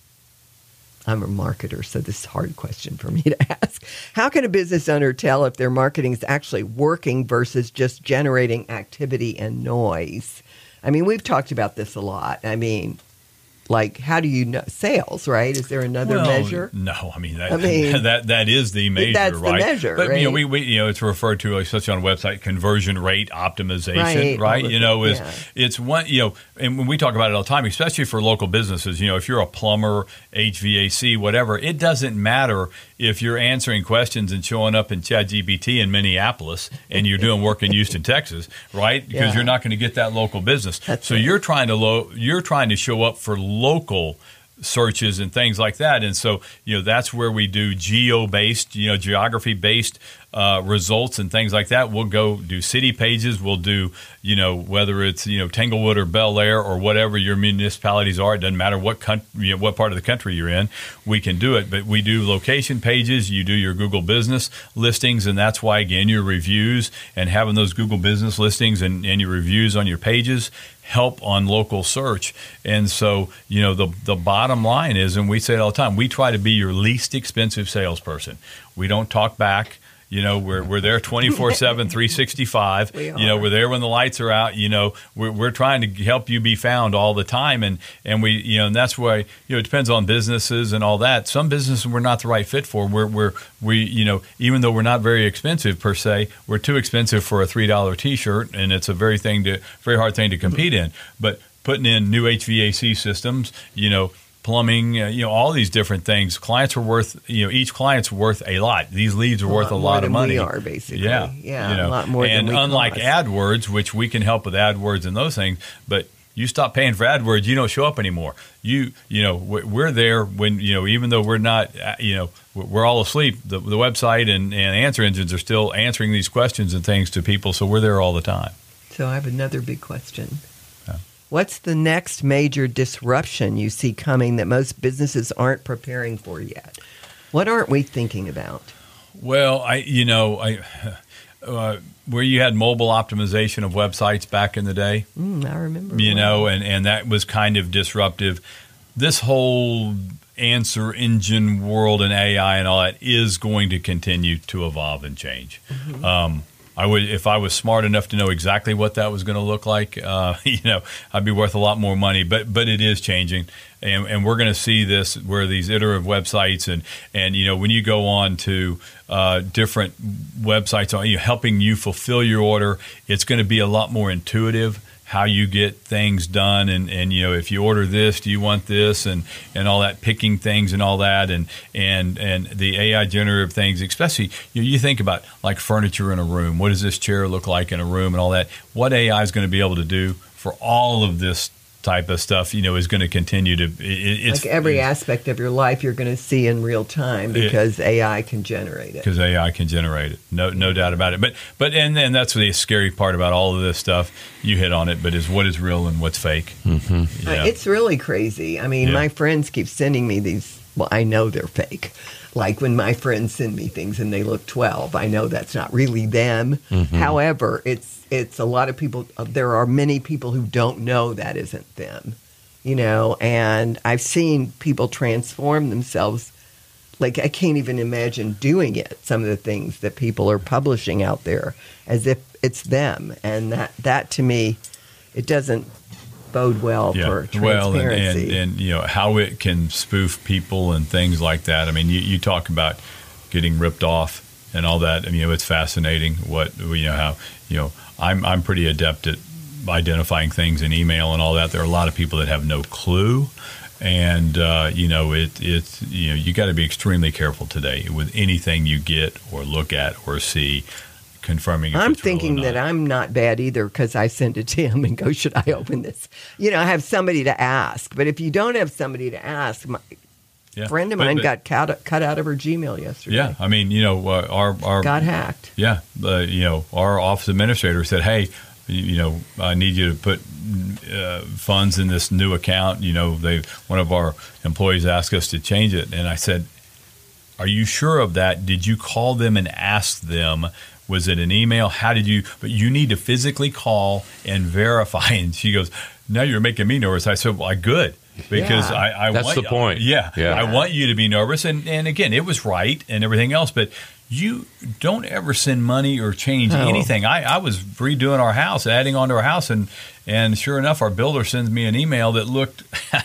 I'm a marketer, so this is a hard question for me to ask. How can a business owner tell if their marketing is actually working versus just generating activity and noise? I mean, we've talked about this a lot. I mean, like, how do you know sales, right? Is there another Well, measure? No, I mean that I mean, that that is the measure, that's the right? measure, but you know, right? we, we you know it's referred to, especially on a website, conversion rate optimization, Right, right? all You of know, it, is yeah. it's one, you know, and when we talk about it all the time, especially for local businesses, you know, if you're a plumber, H V A C, whatever, it doesn't matter if you're answering questions and showing up in ChatGPT in Minneapolis and you're doing work in Houston, Texas, right? Because Yeah. you're not going to get that local business. That's so right. you're trying to lo- you're trying to show up for local searches and things like that. And so, you know, that's where we do geo-based, you know, geography-based uh, results and things like that. We'll go do city pages. We'll do, you know, whether it's, you know, Tanglewood or Bel Air or whatever your municipalities are. It doesn't matter what country, you know, what part of the country you're in. We can do it. But we do location pages. You do your Google business listings. And that's why, again, your reviews and having those Google business listings and, and your reviews on your pages help on local search. And so, you know, the the bottom line is, and we say it all the time, we try to be your least expensive salesperson. We don't talk back. You know, we're we're there twenty-four seven, three sixty-five. We You know, are. we're there when the lights are out. You know, we're we're trying to help you be found all the time. And and we, you know, and that's why, you know, it depends on businesses and all that. Some businesses we're not the right fit for. We're we're we, you know, even though we're not very expensive per se, we're too expensive for a three dollar T-shirt, and it's a very thing to very hard thing to compete in. But putting in new H V A C systems, you know, plumbing, uh, you know, all these different things. Clients are worth, you know, each client's worth a lot. These leads are A worth lot a more lot than of money. we are, basically. Yeah, Yeah, you know, a lot more than and we unlike cost. AdWords, which we can help with AdWords and those things, but you stop paying for AdWords, you don't show up anymore. You, you know, we- we're there when, you know, even though we're not, uh, you know, we're we're all asleep. The, the website and, and answer engines are still answering these questions and things to people, so we're there all the time. So I have another big question. Yeah. What's the next major disruption you see coming that most businesses aren't preparing for yet? What aren't we thinking about? Well, I, you know, I, uh, where you had mobile optimization of websites back in the day, Mm, I remember. you well. know, and, and that was kind of disruptive. This whole answer engine world and A I and all that is going to continue to evolve and change. Mm-hmm. Um, I would, if I was smart enough to know exactly what that was going to look like, uh, you know, I'd be worth a lot more money. But but it is changing, and and we're going to see this where these iterative websites and and you know when you go on to uh, different websites, on you know, helping you fulfill your order, it's going to be a lot more intuitive how you get things done, and, and you know if you order this, do you want this, and, and all that, picking things and all that, and and and the A I generative things, especially you, know, you think about like furniture in a room. What does this chair look like in a room, and all that? What A I is going to be able to do for all of this type of stuff, you know, is going to continue to. It, it's like every it's, aspect of your life, you're going to see in real time because it, A I can generate it. Because A I can generate it, no, no doubt about it. But, but, and then that's the scary part about all of this stuff. You hit on it, but is what is real and what's fake. Mm-hmm. Yeah. Uh, it's really crazy. I mean, Yeah. my friends keep sending me these. Well, I know they're fake. Like when my friends send me things and they look twelve, I know that's not really them. Mm-hmm. However, it's it's a lot of people. There are many people who don't know that isn't them. You know, and I've seen people transform themselves. Like, I can't even imagine doing it, some of the things that people are publishing out there, as if it's them. And that, that to me, it doesn't bode well for transparency. Well, and, and, and, you know, how it can spoof people and things like that. I mean, you, you talk about getting ripped off and all that. I mean, you know, it's fascinating what, you know, how, you know, I'm, I'm pretty adept at identifying things in email and all that. There are a lot of people that have no clue, and uh, you know it. It's you know you got to be extremely careful today with anything you get or look at or see, confirming. If I'm it's real or thinking not. that I'm not bad either because I send it to him and go, "Should I open this?" You know, I have somebody to ask. But if you don't have somebody to ask, my Yeah. friend of But- mine but- got cut, cut out of her Gmail yesterday. Yeah, I mean, you know, uh, our our got hacked. Yeah, uh, you know, our office administrator said, "Hey, you, you know, I need you to put uh, funds in this new account." You know, they one of our employees asked us to change it, and I said, "Are you sure of that? Did you call them and ask them? Was it an email? How did you? But you need to physically call and verify." And she goes, "Now you're making me nervous." I said, "Well, good." Because Yeah. I, I That's want, the point. Yeah, Yeah. I want you to be nervous, and, and again, it was right and everything else, but you don't ever send money or change No. anything. I, I was redoing our house, adding on to our house, and and sure enough, our builder sends me an email that looked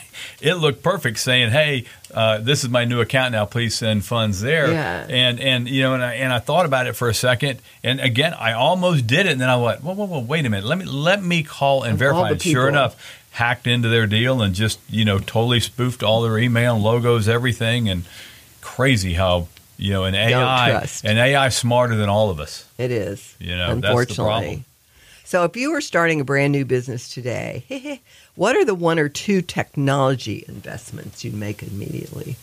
it looked perfect, saying, "Hey, uh, this is my new account now. Please send funds there." Yeah. And and you know, and I, and I thought about it for a second, and again, I almost did it, and then I went, "Whoa, whoa, whoa! Wait a minute. Let me let me call and And verify." call the And sure people. enough, hacked into their deal and just, you know, totally spoofed all their email, logos, everything. And crazy how, you know, an A I, Don't trust. an A I smarter than all of us. It is. You know, that's the unfortunately. problem. So if you were starting a brand new business today, what are the one or two technology investments you'd make immediately?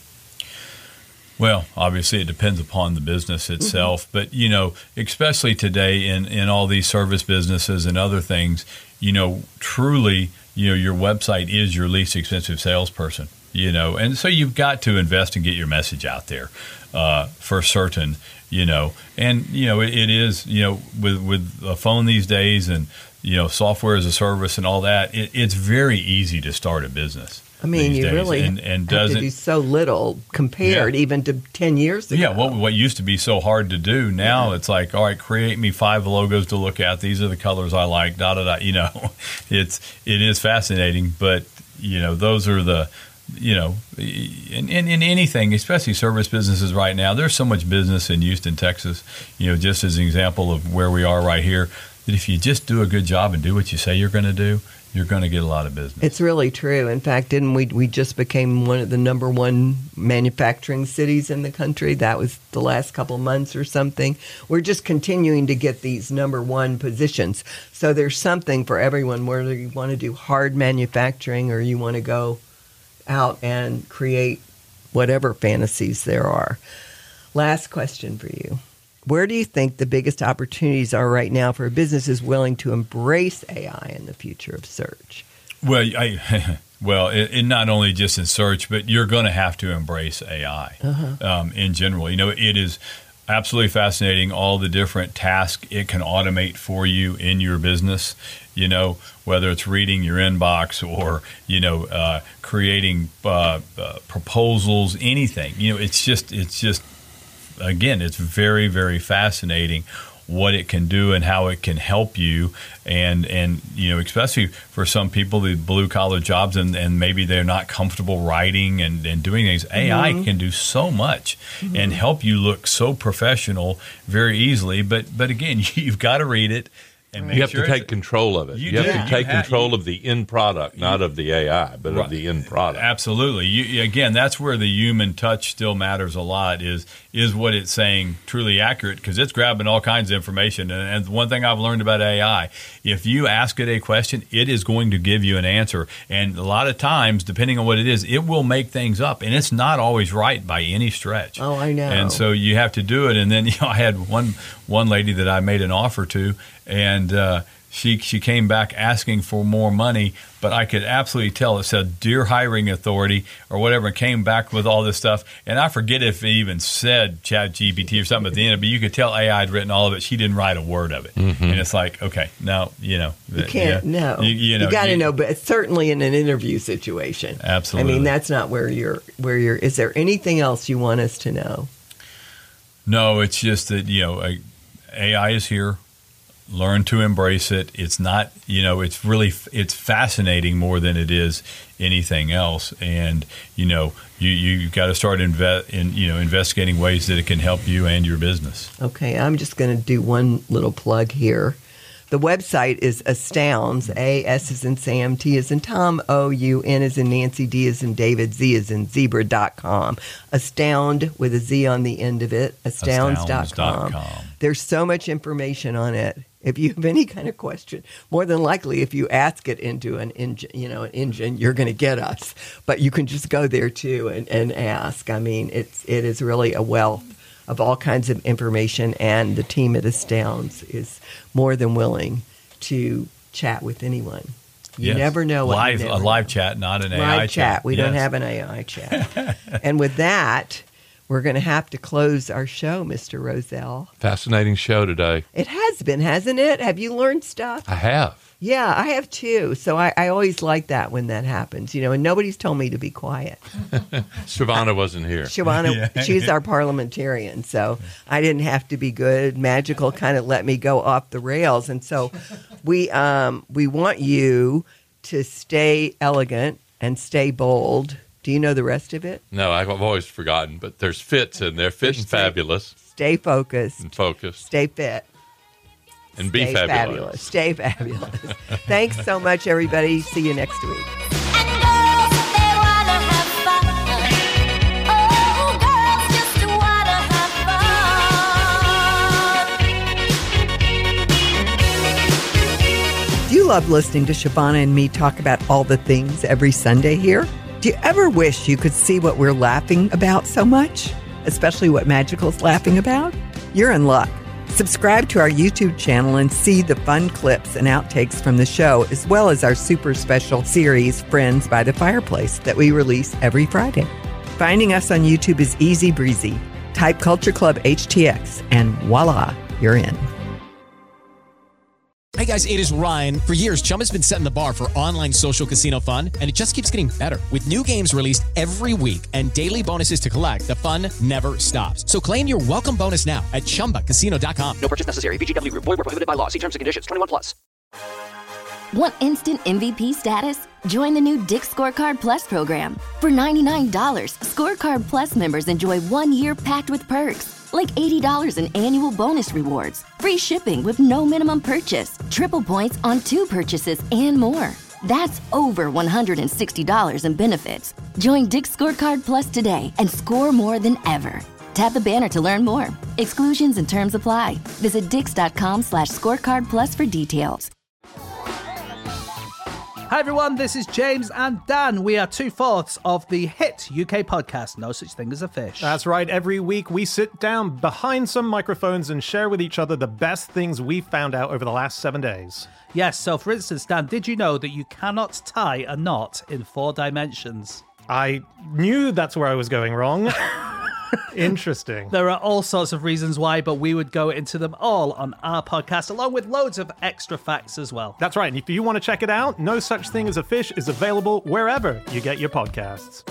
Well, obviously, it depends upon the business itself. Mm-hmm. But, you know, especially today in, in all these service businesses and other things, you know, truly, you know, your website is your least expensive salesperson, you know. And so you've got to invest and get your message out there uh, for certain, you know. And, you know, it, it is, you know, with, with a phone these days and, you know, software as a service and all that, it, it's very easy to start a business. I mean, these you days. really and, and have to doesn't do so little compared Yeah. even to ten years ago. Yeah, what what used to be so hard to do, now it's like, all right, create me five logos to look at. These are the colors I like. Da da da. You know, it's it is fascinating, but you know, those are the, you know, in, in, in anything, especially service businesses right now. There's so much business in Houston, Texas. You know, just as an example of where we are right here, that if you just do a good job and do what you say you're going to do, you're going to get a lot of business. It's really true. In fact, didn't we we just became one of the number one manufacturing cities in the country? That was the last couple months or something. We're just continuing to get these number one positions. So there's something for everyone, whether you want to do hard manufacturing or you want to go out and create whatever fantasies there are. Last question for you. Where do you think the biggest opportunities are right now for businesses willing to embrace A I in the future of search? Well, I, well, it, it not only just in search, but you're going to have to embrace A I Uh-huh. um, in general. You know, it is absolutely fascinating, all the different tasks it can automate for you in your business. You know, whether it's reading your inbox or, you know, uh, creating uh, uh, proposals, anything. You know, it's just, it's just, again, it's very, very fascinating what it can do and how it can help you. And, and you know, especially for some people, the blue-collar jobs, and, and maybe they're not comfortable writing and, and doing things, A I Mm-hmm. can do so much Mm-hmm. and help you look so professional very easily. But, but again, you've got to read it. And make You have sure to take it's- control of it. You You, have do. to You take ha- control you- of the end product, not of the A I, but Right. of the end product. Absolutely. You, again, that's where the human touch still matters a lot. Is is what it's saying truly accurate? Because it's grabbing all kinds of information. And, and one thing I've learned about A I, if you ask it a question, it is going to give you an answer. And a lot of times, depending on what it is, it will make things up, and it's not always right by any stretch. Oh, I know. And so you have to do it. And then you know, I had one one lady that I made an offer to, and uh, She she came back asking for more money, but I could absolutely tell it said "Dear Hiring Authority" or whatever, and came back with all this stuff. And I forget if it even said Chat G P T or something at the end, but you could tell A I had written all of it. She didn't write a word of it, Mm-hmm. and it's like, okay, now you know You can't, yeah, no. you, you know, got to you- know, but certainly in an interview situation. Absolutely. I mean, that's not where you're, where you're, is there anything else you want us to know? No, it's just that, you know, a- AI is here. Learn to embrace it. It's not, you know, it's really, it's fascinating more than it is anything else. And, you know, you, you've got to start invest in, you know, investigating ways that it can help you and your business. Okay, I'm just going to do one little plug here. The website is Astounds, A, S is in Sam, T is in Tom, O, U, N is in Nancy, D is in David, Z is in zebra dot com. Astound with a Z on the end of it, astounds dot com. Astounds dot com. There's so much information on it. If you have any kind of question, more than likely, if you ask it into an engine, you know, an engine, you're going to get us. But you can just go there too and, and ask. I mean, it's it is really a wealth of all kinds of information, and the team at Astounds is more than willing to chat with anyone. You Yes. never know what live you a never live know. chat, not an live A I chat. We don't Yes. have an A I chat. And with that, we're going to have to close our show, Mister Roselle. Fascinating show today. It has been, hasn't it? Have you learned stuff? I have. Yeah, I have too. So I, I always like that when that happens, you know, and nobody's told me to be quiet. Shavana wasn't here. Shavana, Yeah. she's our parliamentarian, so I didn't have to be good. Magical kind of let me go off the rails. And so we um, we want you to stay elegant and stay bold. Do you know the rest of it? No, I've always forgotten, but there's fits in there. Fit There's and fit. fabulous Stay focused, and focused stay fit. and be Stay fabulous. Stay fabulous. Thanks so much, everybody. See you next week. Do you love listening to Shavana and me talk about all the things every Sunday here? Do you ever wish you could see what we're laughing about so much? Especially what Magical's laughing about? You're in luck. Subscribe to our YouTube channel and see the fun clips and outtakes from the show, as well as our super special series, Friends by the Fireplace, that we release every Friday. Finding us on YouTube is easy breezy. Type Culture Club H T X, and voila, you're in. Hey guys, it is Ryan. For years, Chum has been setting the bar for online social casino fun, and it just keeps getting better. With new games released every week and daily bonuses to collect, the fun never stops. So claim your welcome bonus now at chumba casino dot com. No purchase necessary. V G W Group. Void where prohibited by law. See terms and conditions. twenty-one plus. Want instant M V P status? Join the new Dick's Scorecard Plus program. For ninety-nine dollars, Scorecard Plus members enjoy one year packed with perks, like eighty dollars in annual bonus rewards, free shipping with no minimum purchase, triple points on two purchases, and more. That's over one hundred sixty dollars in benefits. Join Dick's Scorecard Plus today and score more than ever. Tap the banner to learn more. Exclusions and terms apply. Visit dix.com slash scorecard plus for details. Hi everyone, this is James and Dan. We are two-fourths of the hit U K podcast, No Such Thing as a Fish. That's right. Every week we sit down behind some microphones and share with each other the best things we've found out over the last seven days. Yes, so for instance, Dan, did you know that you cannot tie a knot in four dimensions? I knew that's where I was going wrong. Interesting. There are all sorts of reasons why, but we would go into them all on our podcast, along with loads of extra facts as well. That's right. And if you want to check it out, No Such Thing as a Fish is available wherever you get your podcasts.